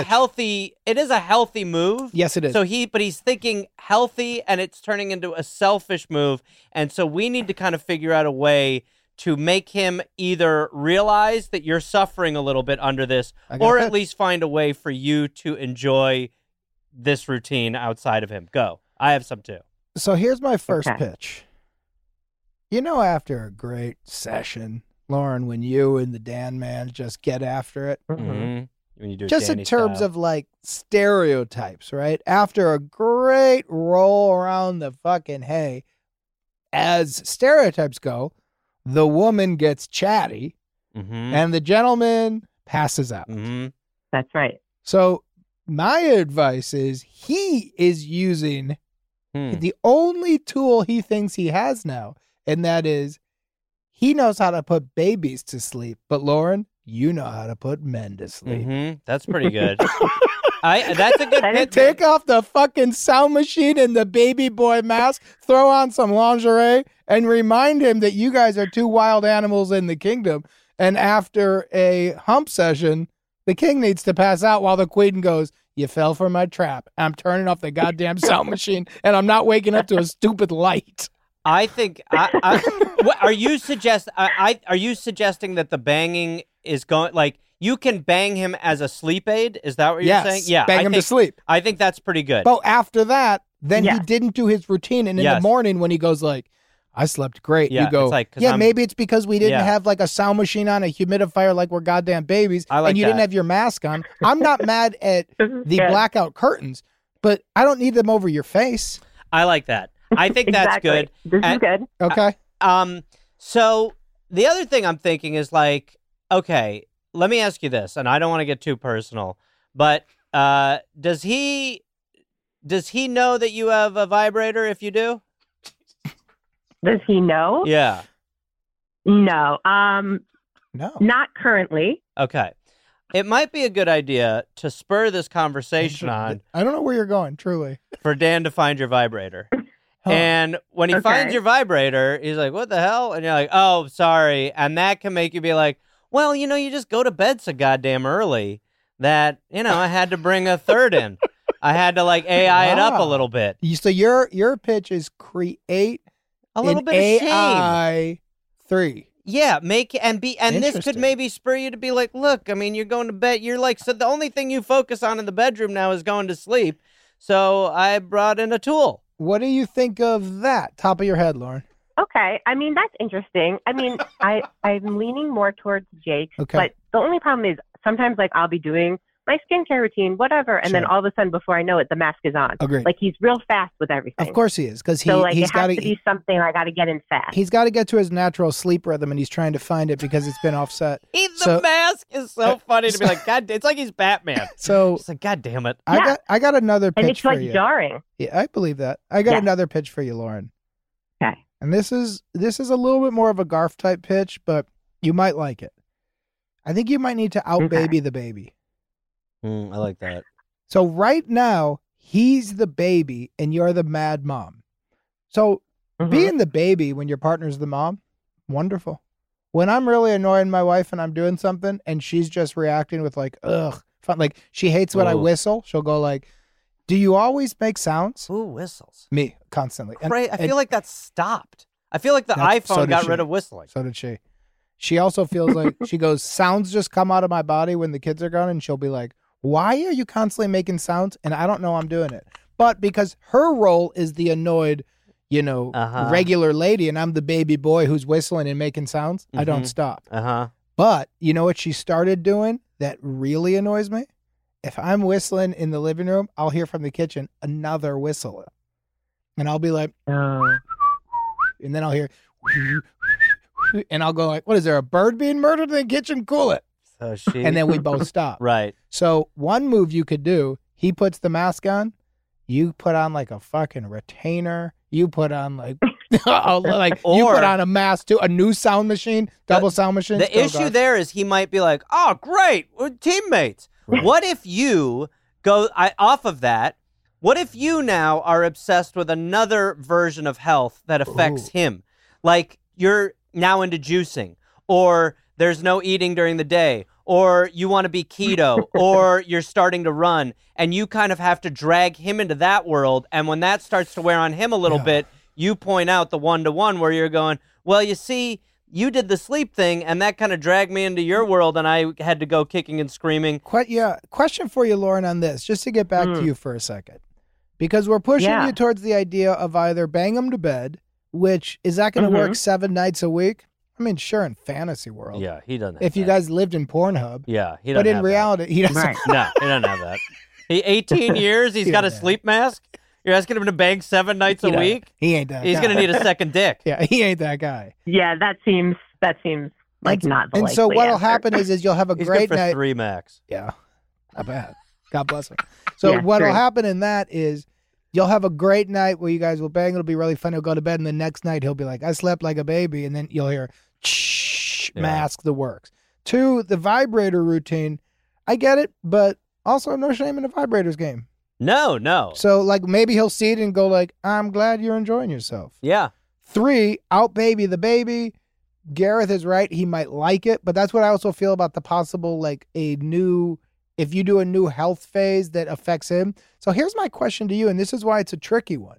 a healthy move. Yes, it is. But he's thinking healthy, and it's turning into a selfish move. And so we need to kind of figure out a way to make him either realize that you're suffering a little bit under this, or at least find a way for you to enjoy this routine outside of him. Go. I have some too. So here's my first pitch. You know, after a great session, Lauren, when you and the Dan man just get after it, when you do just in terms of like stereotypes, right? After a great roll around the fucking hay, as stereotypes go, the woman gets chatty and the gentleman passes out. That's right. So my advice is he is using the only tool he thinks he has now, and that is he knows how to put babies to sleep. But Lauren, you know how to put men to sleep. That's pretty good. That's a good pitch. Take off the fucking sound machine and the baby boy mask, throw on some lingerie, and remind him that you guys are 2 wild animals in the kingdom. And after a hump session, the king needs to pass out while the queen goes, you fell for my trap. I'm turning off the goddamn sound machine, and I'm not waking up to a stupid light. I think. Are you suggesting that the banging is going like you can bang him as a sleep aid? Is that what you're saying? Yeah, bang him to sleep. I think that's pretty good. But after that, then he didn't do his routine, and in the morning when he goes like, I slept great. You go, maybe it's because we didn't have like a sound machine on, a humidifier like we're goddamn babies, and you didn't have your mask on. I'm not mad at the blackout curtains, but I don't need them over your face. I like that. I think that's good. This is good. Okay. So the other thing I'm thinking is like, okay, let me ask you this, and I don't want to get too personal, but does he know that you have a vibrator if you do? Does he know? Yeah. No. No. Not currently. Okay. It might be a good idea to spur this conversation on. I don't know where you're going, truly. For Dan to find your vibrator. Huh. And when he finds your vibrator, he's like, what the hell? And you're like, oh, sorry. And that can make you be like, well, you just go to bed so goddamn early that, I had to bring a third in. I had to like AI it up a little bit. So your pitch is create a little bit of AI 3. Yeah, this could maybe spur you to be like, look, you're going to bed. You're like, so the only thing you focus on in the bedroom now is going to sleep. So I brought in a tool. What do you think of that? Top of your head, Lauren. Okay. That's interesting. I'm leaning more towards Jake's, but the only problem is sometimes like I'll be doing my skincare routine, whatever, and then all of a sudden, before I know it, the mask is on. Agreed. Like he's real fast with everything. Of course he is, because he's got to be something I got to get in fast. He's got to get to his natural sleep rhythm, and he's trying to find it because it's been offset. The mask is so funny to be like, God, it's like he's Batman. So it's like, God damn it. I got another pitch and it's for like you. Jarring. Yeah, I believe that. I got another pitch for you, Lauren. Okay. And this is a little bit more of a Garf type pitch, but you might like it. I think you might need to out baby the baby. I like that. So right now, he's the baby and you're the mad mom. So being the baby when your partner's the mom, wonderful. When I'm really annoying my wife and I'm doing something and she's just reacting with like, ugh, fun, like she hates when I whistle, she'll go like, do you always make sounds? Who whistles? Me, constantly. I feel like that stopped. I feel like the iPhone got rid of whistling. So did she. She also feels like, she goes, sounds just come out of my body when the kids are gone, and she'll be like, why are you constantly making sounds? And I don't know I'm doing it. But because her role is the annoyed, regular lady, and I'm the baby boy who's whistling and making sounds, I don't stop. But you know what she started doing that really annoys me? If I'm whistling in the living room, I'll hear from the kitchen another whistle. And I'll be like, and then I'll hear, and I'll go like, what is there, a bird being murdered in the kitchen? Cool it. And then we both stop. Right. So one move you could do, he puts the mask on, you put on like a fucking retainer, you put on like, you put on a mask too, a new sound machine, double sound machine. The issue there is he might be like, oh, great, we're teammates. Right. What if you go off of that? What if you now are obsessed with another version of health that affects him? Like you're now into juicing, or there's no eating during the day, or you want to be keto, or you're starting to run, and you kind of have to drag him into that world. And when that starts to wear on him a little bit, you point out the one-to-one where you're going, well, you see, you did the sleep thing, and that kind of dragged me into your world, and I had to go kicking and screaming. Question for you, Lauren, on this, just to get back to you for a second. Because we're pushing you towards the idea of either bang him to bed, which, is that going to work 7 nights a week? Sure, in fantasy world. Yeah, he doesn't have If you guys lived in Pornhub. Yeah, he doesn't But in reality, he doesn't. Right. No, he doesn't have that. 18 years, he's got a sleep mask? You're asking him to bang 7 nights a week? He ain't that guy. He's going to need a second dick. Yeah, he ain't that guy. Yeah, that seems like not the And so likely what'll answer. happen is you'll have a He's great good for night. 3 max. Yeah, not bad. God bless him. So what'll happen in that is you'll have a great night where you guys will bang. It'll be really fun. He'll go to bed, and the next night he'll be like, I slept like a baby. And then you'll hear, mask the works. 2, the vibrator routine. I get it, but also no shame in the vibrators game. No. So like maybe he'll see it and go like, I'm glad you're enjoying yourself. Yeah. 3, out baby the baby. Gareth is right. He might like it, but that's what I also feel about the possible, like a new if you do a new health phase that affects him. So here's my question to you, and this is why it's a tricky one.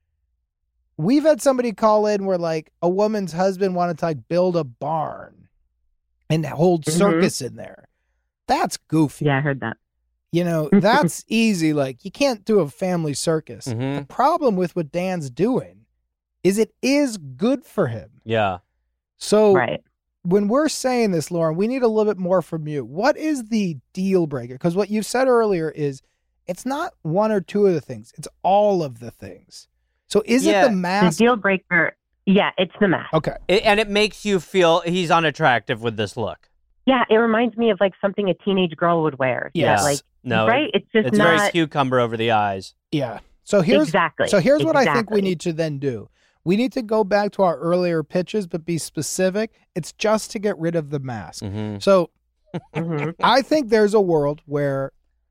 We've had somebody call in where like a woman's husband wanted to like build a barn and hold circus in there. That's goofy. Yeah, I heard that. You know, that's easy. Like, you can't do a family circus. Mm-hmm. The problem with what Dan's doing is it is good for him. Yeah. So Right. when we're saying this, Lauren, we need a little bit more from you. What is the deal breaker? Because what you've said earlier is it's not one or two of the things. It's all of the things. So is it the The mask? deal breaker, yeah, it's the mask. Okay. And it makes you feel he's unattractive with this look. Yeah, it reminds me of like something a teenage girl would wear. Yes. That, like, No, right? It's just it's not very cucumber over the eyes. Yeah. So here's exactly. So here's what I think we Exactly. need to then do. We need to go back to our earlier pitches, but be specific. It's just to get rid of the mask. Mm-hmm. So Mhm. I think there's a world where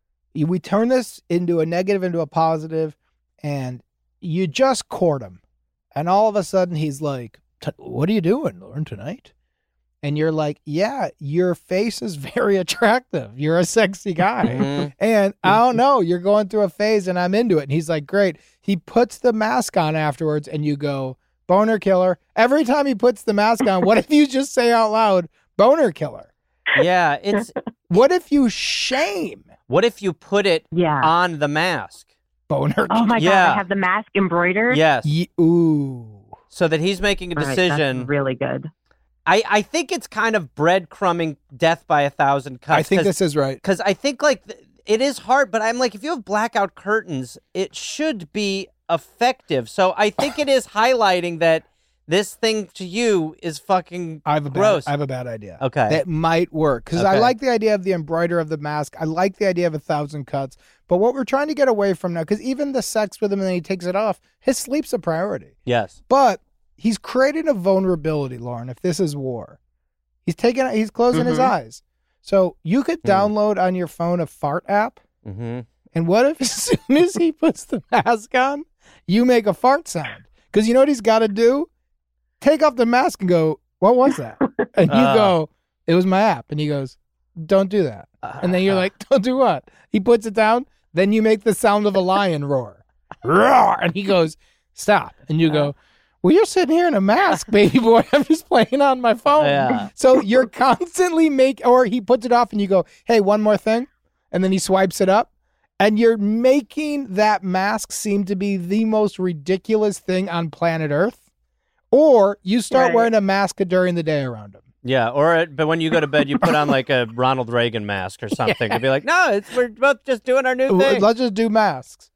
we turn this into a negative, into a positive, and you just court him. And all of a sudden he's like, what are you doing, Lauren, tonight? And you're like, yeah, your face is very attractive. You're a sexy guy. Mhm. And I don't know, you're going through a phase and I'm into it. And he's like, great. He puts the mask on afterwards and you go, boner killer. Every time he puts the mask on, what if you just say out loud, boner killer? Yeah, it's. What if you shame What if you put it Yeah. on the mask? boner? Oh my God, Yeah. I have the mask embroidered. Yes, Ooh. so that he's making a All right, decision. that's really good. I think it's kind of breadcrumbing death by a thousand cuts. I think this is right. Because I think like it is hard, but I'm like, if you have blackout curtains, it should be effective. So I think it is highlighting that this thing to you is fucking I have a gross. bad idea. Okay. That might work because I Okay. like the idea of the embroider of the mask. I like the idea of 1,000 cuts. But what we're trying to get away from now, because even the sex with him and then he takes it off, his sleep's a priority. Yes. But he's creating a vulnerability, Lauren, if this is war. He's closing his eyes. So you could download on your phone a fart app. Mm-hmm. And what if as soon as he puts the mask on, you make a fart sound? Because you know what he's got to do? Take off the mask and go, what was that? And you go, it was my app. And he goes, don't do that. And then you're like, don't do what? He puts it down. Then you make the sound of a lion roar. Roar. And he goes, stop. And you go, well, you're sitting here in a mask, baby boy. I'm just playing on my phone. Yeah. So you're constantly or he puts it off and you go, hey, one more thing. And then he swipes it up. And you're making that mask seem to be the most ridiculous thing on planet Earth. Or you start Right. wearing a mask during the day around him. Yeah. But when you go to bed, you put on like a Ronald Reagan mask or something to be like, no, we're both just doing our new thing. Let's just do masks.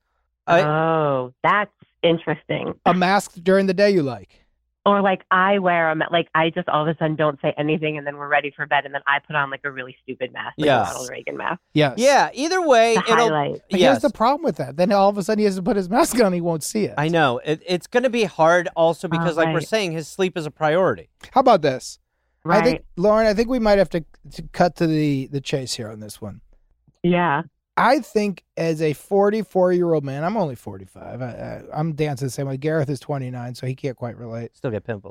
Oh, that's interesting. A mask during the day you like. Or like I wear them, like I just all of a sudden don't say anything, and then we're ready for bed, and then I put on like a really stupid mask, like Yes. a Ronald Reagan mask. Yes. Yeah. Either way, To it'll. highlight. But Yes. here's the problem with that. Then all of a sudden he has to put his mask on. He won't see it. I know it's going to be hard also because, like we're right. saying, his sleep is a priority. How about this? Right. I think, Lauren, I think we might have to cut to the chase here on this one. Yeah. I think as a 44-year-old man, I'm only 45. I'm dancing the same way. Gareth is 29, so he can't quite relate. Still get pimples.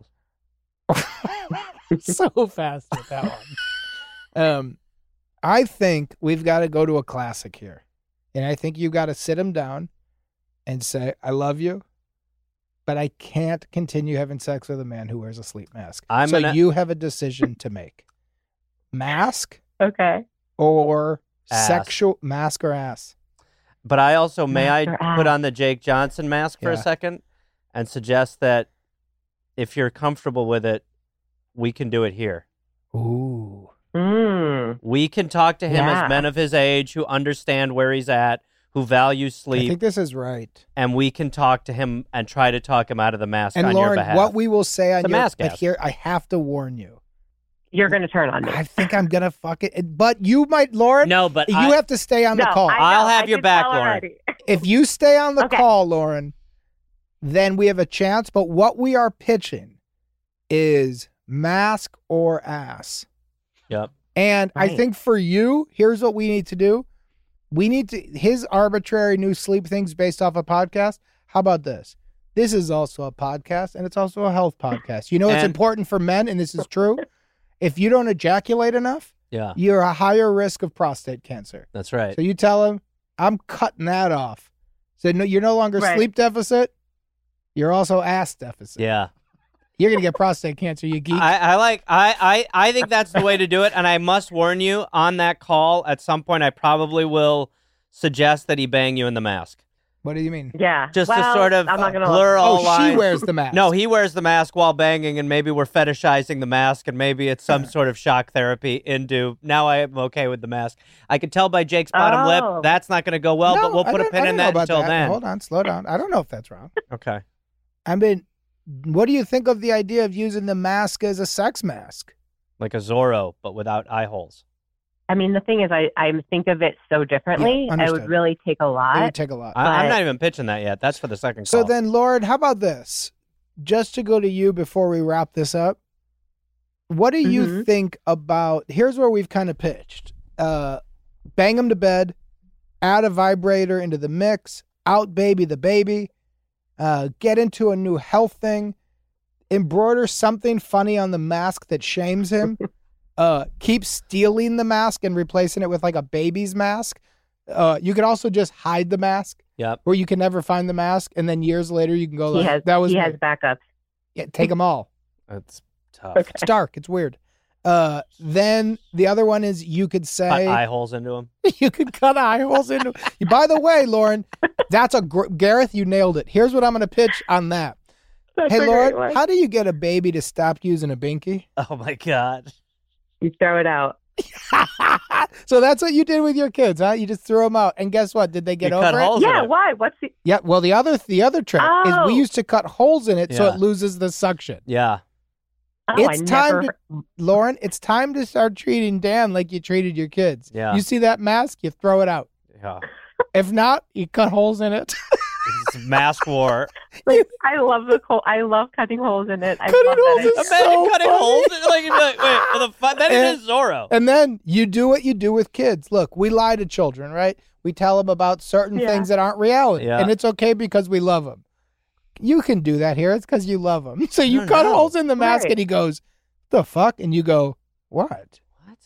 So fast with that one. I think we've got to go to a classic here. And I think you've got to sit him down and say, I love you, but I can't continue having sex with a man who wears a sleep mask. You have a decision to make. Mask Okay. or Ass. sexual mask or ass? But I also may I Mask or put ass? on the Jake Johnson mask for a Yeah. second and suggest that if you're comfortable with it, we can do it here. Ooh. Mm. We can talk to him Yeah. as men of his age who understand where he's at, who value I sleep, think this is right. and we can talk to him and try to talk him out of the mask And on Lauren, your behalf. what we will say on It's a your mask but ass. here, I have to warn you. You're going to turn on me. I think I'm gonna fuck it, but you might, Lauren. No, but you I- have to stay on the No, call. I know, I'll have I your can back, tell Lauren. already. If you stay on the Okay. call, Lauren, then we have a chance. But what we are pitching is mask or ass. Yep. And I Right. think for you, here's what we need to do. We need to, his arbitrary new sleep things based off a podcast. How about this? This is also a podcast and it's also a health podcast. You know, it's And- important for men, and this is true. If you don't ejaculate enough, Yeah. you're a higher risk of prostate cancer. That's right. So you tell him, I'm cutting that off. So no, you're no longer Right. sleep deficit. You're also ass deficit. Yeah. You're going to get prostate cancer, you geek. I think that's the way to do it. And I must warn you, on that call, at some point, I probably will suggest that he bang you in the mask. What do you mean? Yeah. Just to Well, sort of I'm not gonna blur all lines. She wears the mask. No, he wears the mask while banging, and maybe we're fetishizing the mask, and maybe it's some sort of shock therapy into, now I am okay with the mask. I could tell by Jake's bottom lip, that's not going to go well, No, but we'll put a pin in that until then. Hold on, slow down. I don't know if that's wrong. Okay. I mean, what do you think of the idea of using the mask as a sex mask? Like a Zorro, but without eye holes. I mean, the thing is, I think of it so differently. Yeah, it understood. would really take a lot. It would take a lot. I'm not even pitching that yet. That's for the second So call. then, Lauren, how about this? Just to go to you before we wrap this up, what do you think about, here's where we've kind of pitched. Bang them to bed, add a vibrator into the mix, out baby the baby, get into a new health thing, embroider something funny on the mask that shames him, keep stealing the mask and replacing it with like a baby's mask. You could also just hide the mask. Yep. Where you can never find the mask, and then years later you can go He like, has, that was he me. has backups. Yeah, take them all. That's tough. Okay. It's dark. It's weird. Then the other one is you could Cut say eye holes into him. you could cut eye holes into. By the way, Lauren, that's Gareth. You nailed it. Here's what I'm going to pitch on that. That's Hey, a great Lauren, one. how do you get a baby to stop using a binky? Oh, my God. You throw it out. So that's what you did with your kids, huh? You just threw them out, and guess what? Did they get You over cut it? holes in Yeah, it. why? What's the... Yeah. Well, the other trick is we Oh. used to cut holes in it so Yeah. it loses the suction. Yeah. Oh, It's I time never... Lauren, it's time to start treating Dan like you treated your kids. Yeah. You see that mask, you throw it out. Yeah. If not, you cut holes in it. It's mask war. Like, I love cutting holes in it. I Cutting love holes that. is Imagine so cutting funny. holes. That is Zorro. And then you do what you do with kids. Look, we lie to children, right? We tell them about certain Yeah. things that aren't reality. Yeah. And it's okay because we love them. You can do that here. It's because you love them. So you don't cut know. holes in the mask Right. and he goes, the fuck? And you go, what?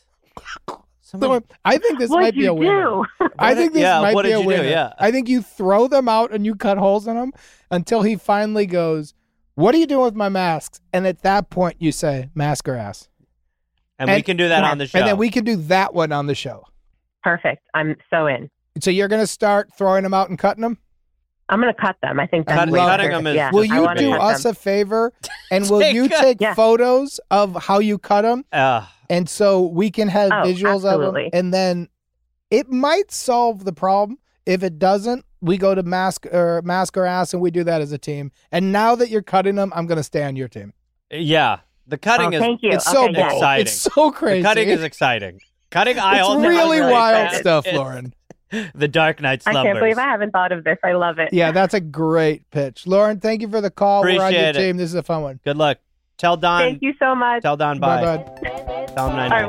So I think this might What'd be a you winner. do? I think this Yeah, might what be did a you do? winner. Yeah. I think you throw them out and you cut holes in them until he finally goes, what are you doing with my masks? And at that point you say, mask or ass. And we can do that on the show. And then we can do that one on the show. Perfect. I'm so in. So you're going to start throwing them out and cutting them? I'm going to cut them. I think that's way Cutting better. them is- Yeah, Will I you wanna do cut us them. a favor and will you take Yeah. photos of how you cut them? And so we can have Oh, visuals absolutely. of them. And then it might solve the problem. If it doesn't, we go to mask or ass and we do that as a team. And now that you're cutting them, I'm going to stay on your team. Yeah. The cutting Oh, is thank you. It's so Okay, bold. good. exciting. It's so crazy. The cutting is exciting. Cutting eye It's holes. really really wild excited. stuff, It's- Lauren. The Dark Knight I slumbers. can't believe I haven't thought of this. I love it. Yeah, that's a great pitch. Lauren, thank you for the call. We're on your Appreciate it. team. This is a fun one. Good luck. Tell Don. Thank you so much. Tell Don bye. Bye-bye. Tell him I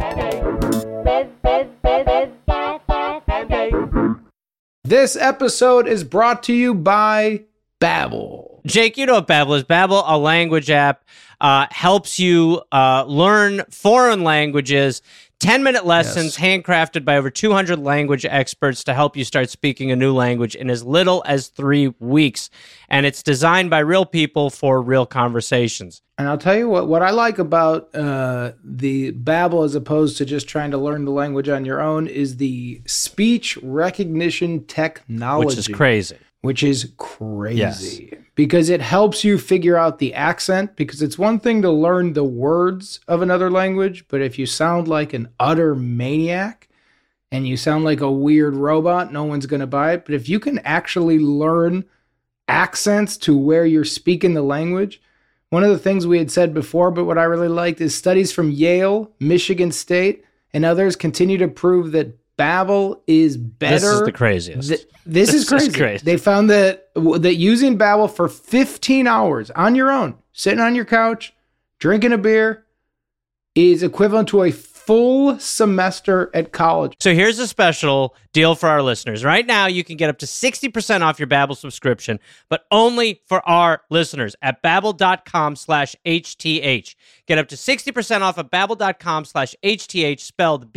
9. will. This episode is brought to you by Babbel. Jake, you know what Babbel is. Babbel, a language app, helps you learn foreign languages. 10-minute lessons handcrafted by over 200 language experts to help you start speaking a new language in as little as 3 weeks. And it's designed by real people for real conversations. And I'll tell you what I like about the Babbel as opposed to just trying to learn the language on your own is the speech recognition technology. Which is crazy. Which is crazy. Yes. Because it helps you figure out the accent, because it's one thing to learn the words of another language, but if you sound like an utter maniac and you sound like a weird robot, no one's going to buy it. But if you can actually learn accents to where you're speaking the language, one of the things we had said before, but what I really liked is studies from Yale, Michigan State, and others continue to prove that Babbel is better. This is the craziest. This is crazy. They found that using Babbel for 15 hours on your own, sitting on your couch, drinking a beer, is equivalent to a full semester at college. So here's a special deal for our listeners. Right now, you can get up to 60% off your Babbel subscription, but only for our listeners at Babbel.com/HTH. Get up to 60% off at Babbel.com/HTH, spelled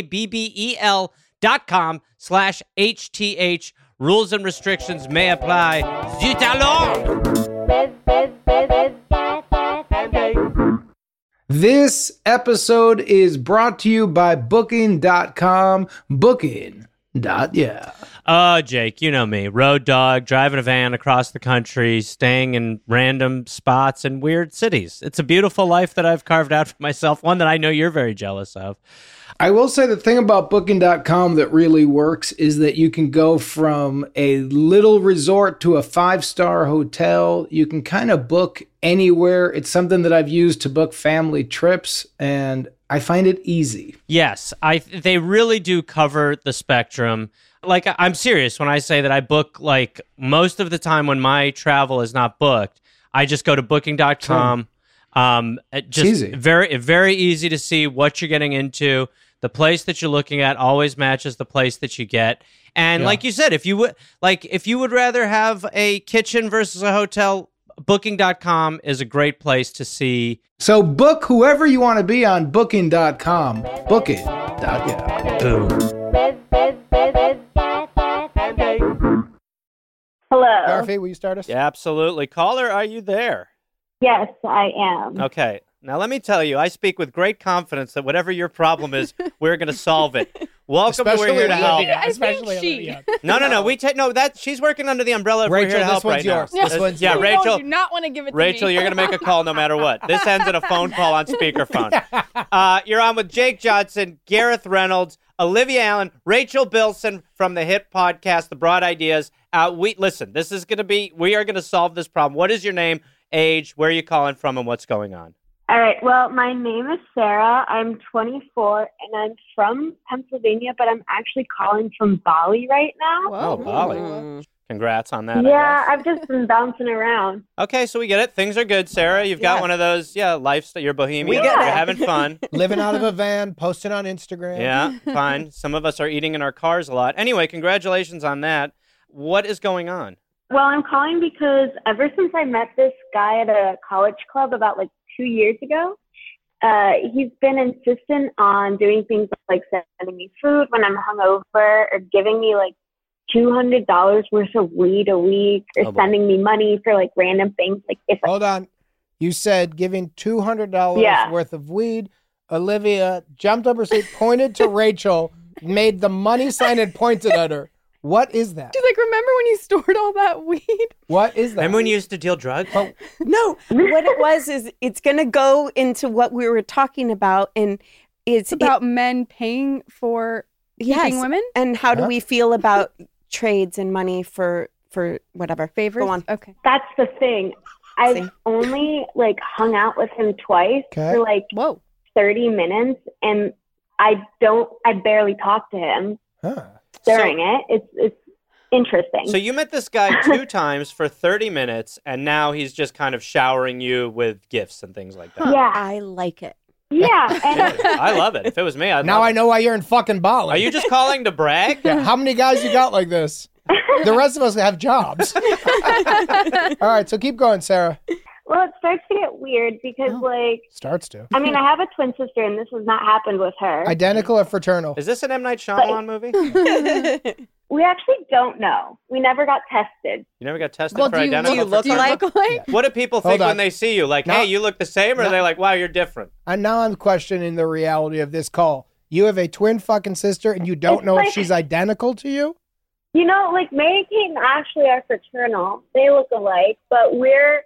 BABBEL.com/HTH. Rules and restrictions may apply. Zut alors! This episode is brought to you by Booking.com. Booking.yeah. Jake, you know me. Road dog, driving a van across the country, staying in random spots in weird cities. It's a beautiful life that I've carved out for myself, one that I know you're very jealous of. I will say the thing about Booking.com that really works is that you can go from a little resort to a 5-star hotel. You can kind of book anywhere. It's something that I've used to book family trips, and I find it easy. Yes, they really do cover the spectrum. Like, I'm serious when I say that I book, like, most of the time when my travel is not booked, I just go to Booking.com. Just easy. Very, very easy to see what you're getting into. The place that you're looking at always matches the place that you get. And like you said, if you would rather have a kitchen versus a hotel, Booking.com is a great place to see. So book whoever you want to be on Booking.com. Booking.yeah. Boom. Hello. Garfy, will you start us? Yeah, absolutely. Caller, are you there? Yes, I am. Okay. Now, let me tell you, I speak with great confidence that whatever your problem is, we're going to solve it. Welcome to We're Here to Help. Especially Olivia. No, she's working under the umbrella of We're Here to Help right now. This one's yours. Rachel. Do not want to give it to Rachel, me. you're going to make a call no matter what. This ends in a phone call on speakerphone. You're on with Jake Johnson, Gareth Reynolds, Olivia Allen, Rachel Bilson from the hit podcast, The Broad Ideas. Listen, we are going to solve this problem. What is your name, age, where are you calling from, and what's going on? All right. Well, my name is Sarah. I'm 24, and I'm from Pennsylvania, but I'm actually calling from Bali right now. Whoa. Oh, Bali. Congrats on that. Yeah, I've just been bouncing around. Okay, so we get it. Things are good, Sarah. You've got one of those, lifestyle. You're bohemian. You're having fun. Living out of a van, posting on Instagram. Yeah, fine. Some of us are eating in our cars a lot. Anyway, congratulations on that. What is going on? Well, I'm calling because ever since I met this guy at a college club about 2 years ago, he's been insistent on doing things like sending me food when I'm hungover, or giving me $200 worth of weed a week, or sending me money for random things. Hold on. You said giving $200 worth of weed. Olivia jumped up her seat, pointed to Rachel, made the money sign and pointed at her. What is that? She's like, remember when you stored all that weed? What is that? Remember when you used to deal drugs? No, what it was is it's going to go into what we were talking about, and it's about men paying for keeping women? And how do we feel about trades and money for whatever? Favors? Go on. Okay. That's the thing. I've only hung out with him twice for 30 minutes, and I barely talk to him. During it. It's interesting. So you met this guy 2 times for 30 minutes, and now he's just kind of showering you with gifts and things like that. Yeah. I like it. Yeah. And I love it. If it was me, I'd Now love I know why you're in fucking Bali. Are you just calling to brag? Yeah. How many guys you got like this? The rest of us have jobs. All right, so keep going, Sarah. Well, it starts to get weird because, Starts to. I mean, I have a twin sister, and this has not happened with her. Identical or fraternal? Is this an M. Night Shyamalan movie? We actually don't know. We never got tested. You never got tested Well, for do you identical? look like? What do people think Hold on. when they see you? Hey, you look the same, or are they like, wow, you're different? And now I'm questioning the reality of this call. You have a twin fucking sister, and you don't know if she's identical to you? You know, Mary-Kate and Ashley are fraternal. They look alike, but we're...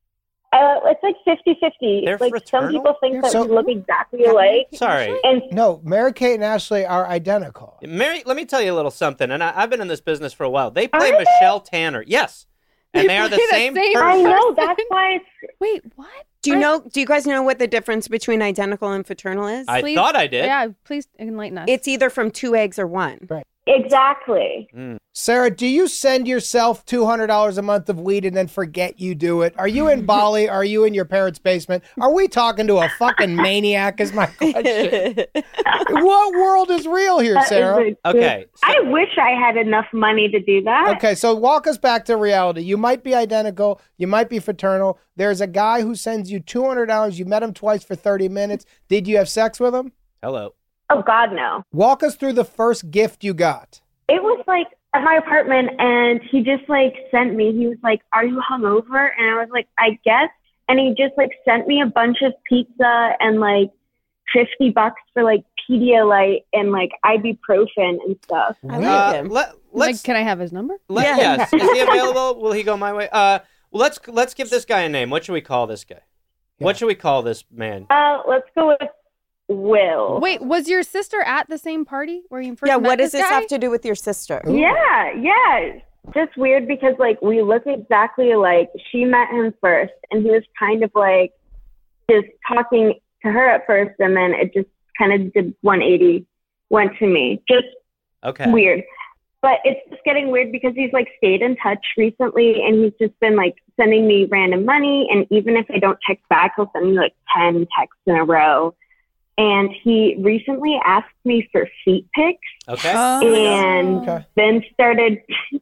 it's 50-50. They're some fraternal? people think that So- we look exactly alike. Sorry. And No, Mary-Kate and Ashley are identical. Mary, let me tell you a little something, and I've been in this business for a while. They play Michelle Tanner. Yes. And they are the same person. I know, that's why it's... Wait, what? Do you guys know what the difference between identical and fraternal is? I thought I did. Yeah, please enlighten us. It's either from 2 eggs or 1. Right. Exactly. Sarah, do you send yourself $200 a month of weed and then forget you do it? Are you in Bali? Are you in your parents' basement? Are we talking to a fucking maniac is my question. What world is real here, Sarah? Okay. I wish I had enough money to do that. Okay, so walk us back to reality. You might be identical. You might be fraternal. There's a guy who sends you $200. You met him twice for 30 minutes. Did you have sex with him? Hello. Oh, God, no. Walk us through the first gift you got. It was like at my apartment, and he just like sent me, he was like, are you hungover? And I was like, I guess. And he just like sent me a bunch of pizza and like $50 for like Pedialyte and like ibuprofen and stuff. I like him. Like, can I have his number? Yes. Is he available? Will he go my way? Let's give this guy a name. What should we call this guy? Yeah. What should we call this man? Let's go with Will. Wait, was your sister at the same party where you first met what does this guy? have to do with your sister? Yeah. Just weird because like we look exactly alike. She met him first, and he was kind of like just talking to her at first, and then it just kind of did 180, went to me. Just weird. But it's just getting weird because he's like stayed in touch recently, and he's just been like sending me random money, and even if I don't text back, he'll send me like 10 texts in a row. And he recently asked me for feet pics. Okay. And then started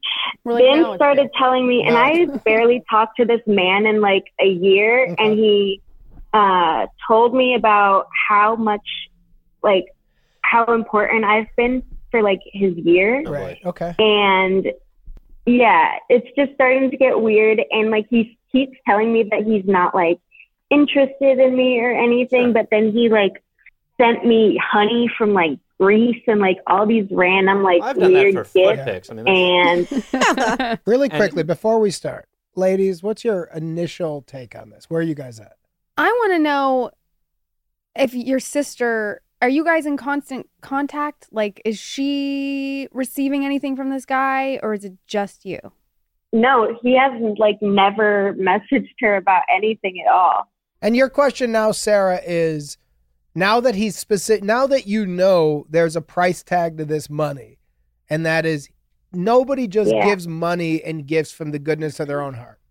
telling me, and I barely talked to this man in like a year, and he told me about how much, like, how important I've been for like his year. Right. Okay. And yeah, it's just starting to get weird. And like he keeps telling me that he's not like interested in me or anything, but then he like sent me honey from like Greece and like all these random like weird gifts. And really quickly before we start, ladies, what's your initial take on this? Where are you guys at? I want to know if your sister, are you guys in constant contact? Like, is she receiving anything from this guy, or is it just you? No, he has like never messaged her about anything at all. And your question now, Sarah, is now that he's specific, now that you know there's a price tag to this money, and that is nobody just gives money and gifts from the goodness of their own heart.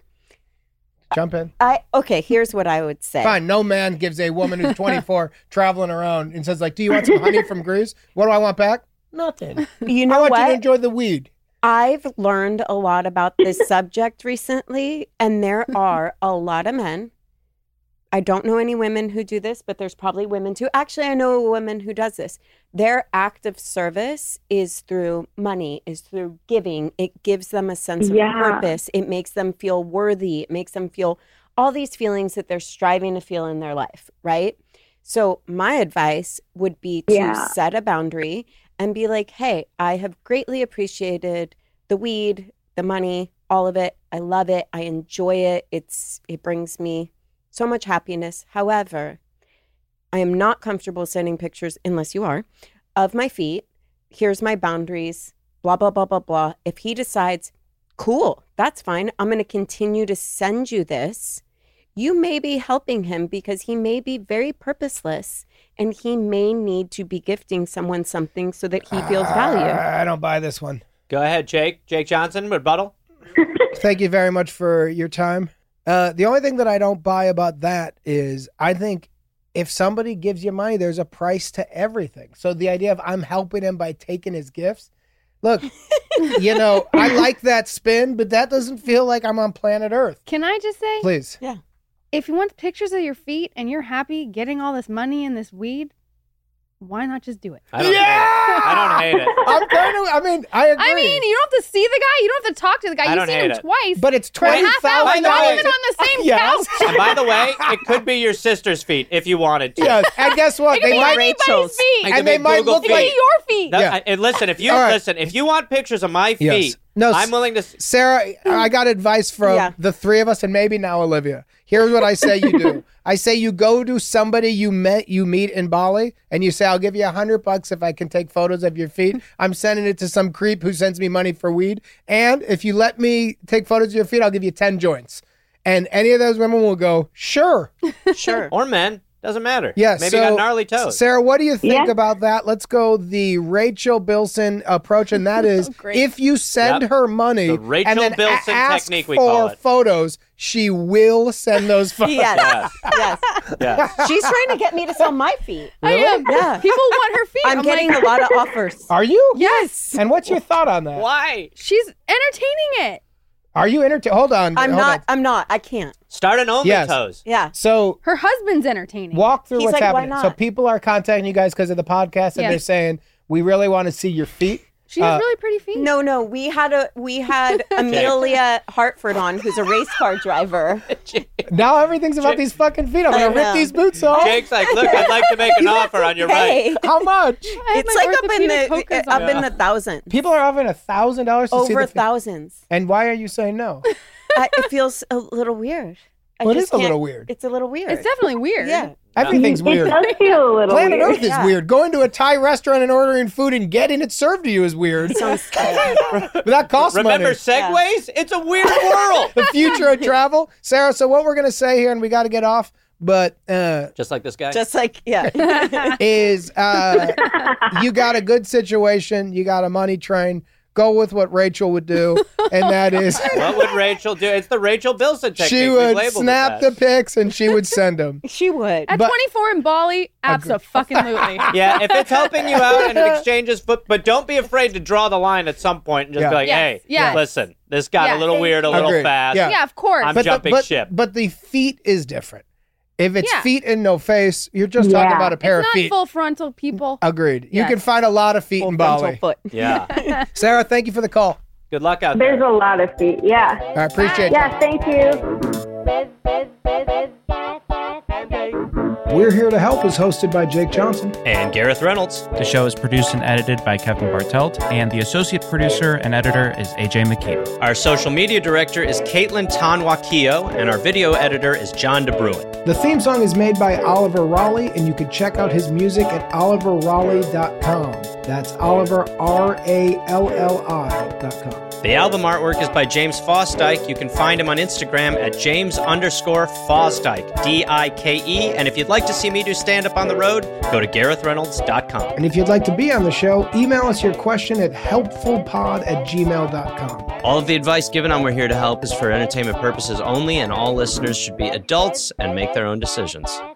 Jump in. Here's what I would say. Fine, no man gives a woman who's 24 traveling around and says like, do you want some honey from Greece? What do I want back? Nothing. You know I want what? you to enjoy the weed. I've learned a lot about this subject recently, and there are a lot of men. I don't know any women who do this, but there's probably women too. Actually, I know a woman who does this. Their act of service is through money, is through giving. It gives them a sense of purpose. It makes them feel worthy. It makes them feel all these feelings that they're striving to feel in their life, right? So my advice would be to set a boundary and be like, hey, I have greatly appreciated the weed, the money, all of it. I love it. I enjoy it. It brings me so much happiness. However, I am not comfortable sending pictures, unless you are, of my feet. Here's my boundaries, blah, blah, blah, blah, blah. If he decides, cool, that's fine, I'm going to continue to send you this, you may be helping him because he may be very purposeless and he may need to be gifting someone something so that he feels value. I don't buy this one. Go ahead, Jake. Jake Johnson, rebuttal. Thank you very much for your time. The only thing that I don't buy about that is I think if somebody gives you money, there's a price to everything. So the idea of I'm helping him by taking his gifts, look, I like that spin, but that doesn't feel like I'm on planet Earth. Can I just say? Please. Yeah. If you want pictures of your feet and you're happy getting all this money and this weed, why not just do it? I don't hate it. I agree. I mean, you don't have to see the guy. You don't have to talk to the guy. You've seen him twice. But it's for a half hour, By the not way- even on the same couch. And by the way, it could be your sister's feet if you wanted to. Yes, and guess what? It could be anybody's feet. It could And they be might Google look It could like be your feet. That- and listen, if you want pictures of my feet, I'm willing to. Sarah, I got advice from the three of us, and maybe now Olivia. Here's what I say you do. I say you go to somebody you meet in Bali, and you say, I'll give you $100 if I can take photos of your feet. I'm sending it to some creep who sends me money for weed. And if you let me take photos of your feet, I'll give you 10 joints. And any of those women will go, sure. Sure. Or men. Doesn't matter. Yeah, Maybe got gnarly toes. Sarah, what do you think about that? Let's go the Rachel Bilson approach, and that is if you send her money The Rachel and then Bilson ask technique, we call for it. photos, she will send those photos. Yes. She's trying to get me to sell my feet. I am. Yeah. People want her feet. I'm getting like, a lot of offers. Are you? Yes. And what's your thought on that? Why? She's entertaining it. Are you entertained? Hold on. I'm not. I can't. Start an OnlyToes. Yeah. So her husband's entertaining. Walk through He's what's like, why happening. not? So people are contacting you guys because of the podcast, and they're saying, we really want to see your feet. She has really pretty feet. No. We had Amelia Hartford on, who's a race car driver. Now everything's about these fucking feet. I'm going to rip these boots off. Jake's like, look, I'd like to make an offer on your right. How much? It's like up in the thousands. People are offering $1,000 to see Over the feet. thousands. And why are you saying no? It feels a little weird. Well, it is a little weird. It's a little weird. It's definitely weird. Yeah. Everything's weird. It does feel a little Planet weird. Earth is weird. Going to a Thai restaurant and ordering food and getting it served to you is weird. But that costs Remember money. Segways? It's a weird world. The future of travel. Sarah, so what we're going to say here, and we got to get off, but just like this guy? Just like, yeah. is you got a good situation. You got a money train. Go with what Rachel would do, and that is... What would Rachel do? It's the Rachel Bilson technique. She We've would labeled snap it the pics, and she would send them. She would. At 24 in Bali, abso-fucking-lutely. Yeah, if it's helping you out and it exchanges foot, but don't be afraid to draw the line at some point and just be like, hey, listen, this got a little weird, a little fast. Yeah, of course. I'm jumping ship. But the feet is different. If it's feet and no face, you're just talking about a pair it's of feet. not full frontal, people. Agreed. You Yes. can find a lot of feet in Bali. Foot. Yeah. Sarah, thank you for the call. Good luck out there. There's a lot of feet. Yeah. I appreciate it. Yeah, thank you. We're Here to Help is hosted by Jake Johnson. And Gareth Reynolds. The show is produced and edited by Kevin Bartelt, and the associate producer and editor is AJ McKee. Our social media director is Caitlin Tanwakio, and our video editor is John DeBruin. The theme song is made by Oliver Raleigh, and you can check out his music at oliverraleigh.com. That's Oliver, RALLI.com. The album artwork is by James Fosdyke. You can find him on Instagram at James_Fosdyke, D-I-K-E. And if you'd like to see me do stand-up on the road, go to GarethReynolds.com. And if you'd like to be on the show, email us your question at helpfulpod@gmail.com. All of the advice given on We're Here to Help is for entertainment purposes only, and all listeners should be adults and make their own decisions.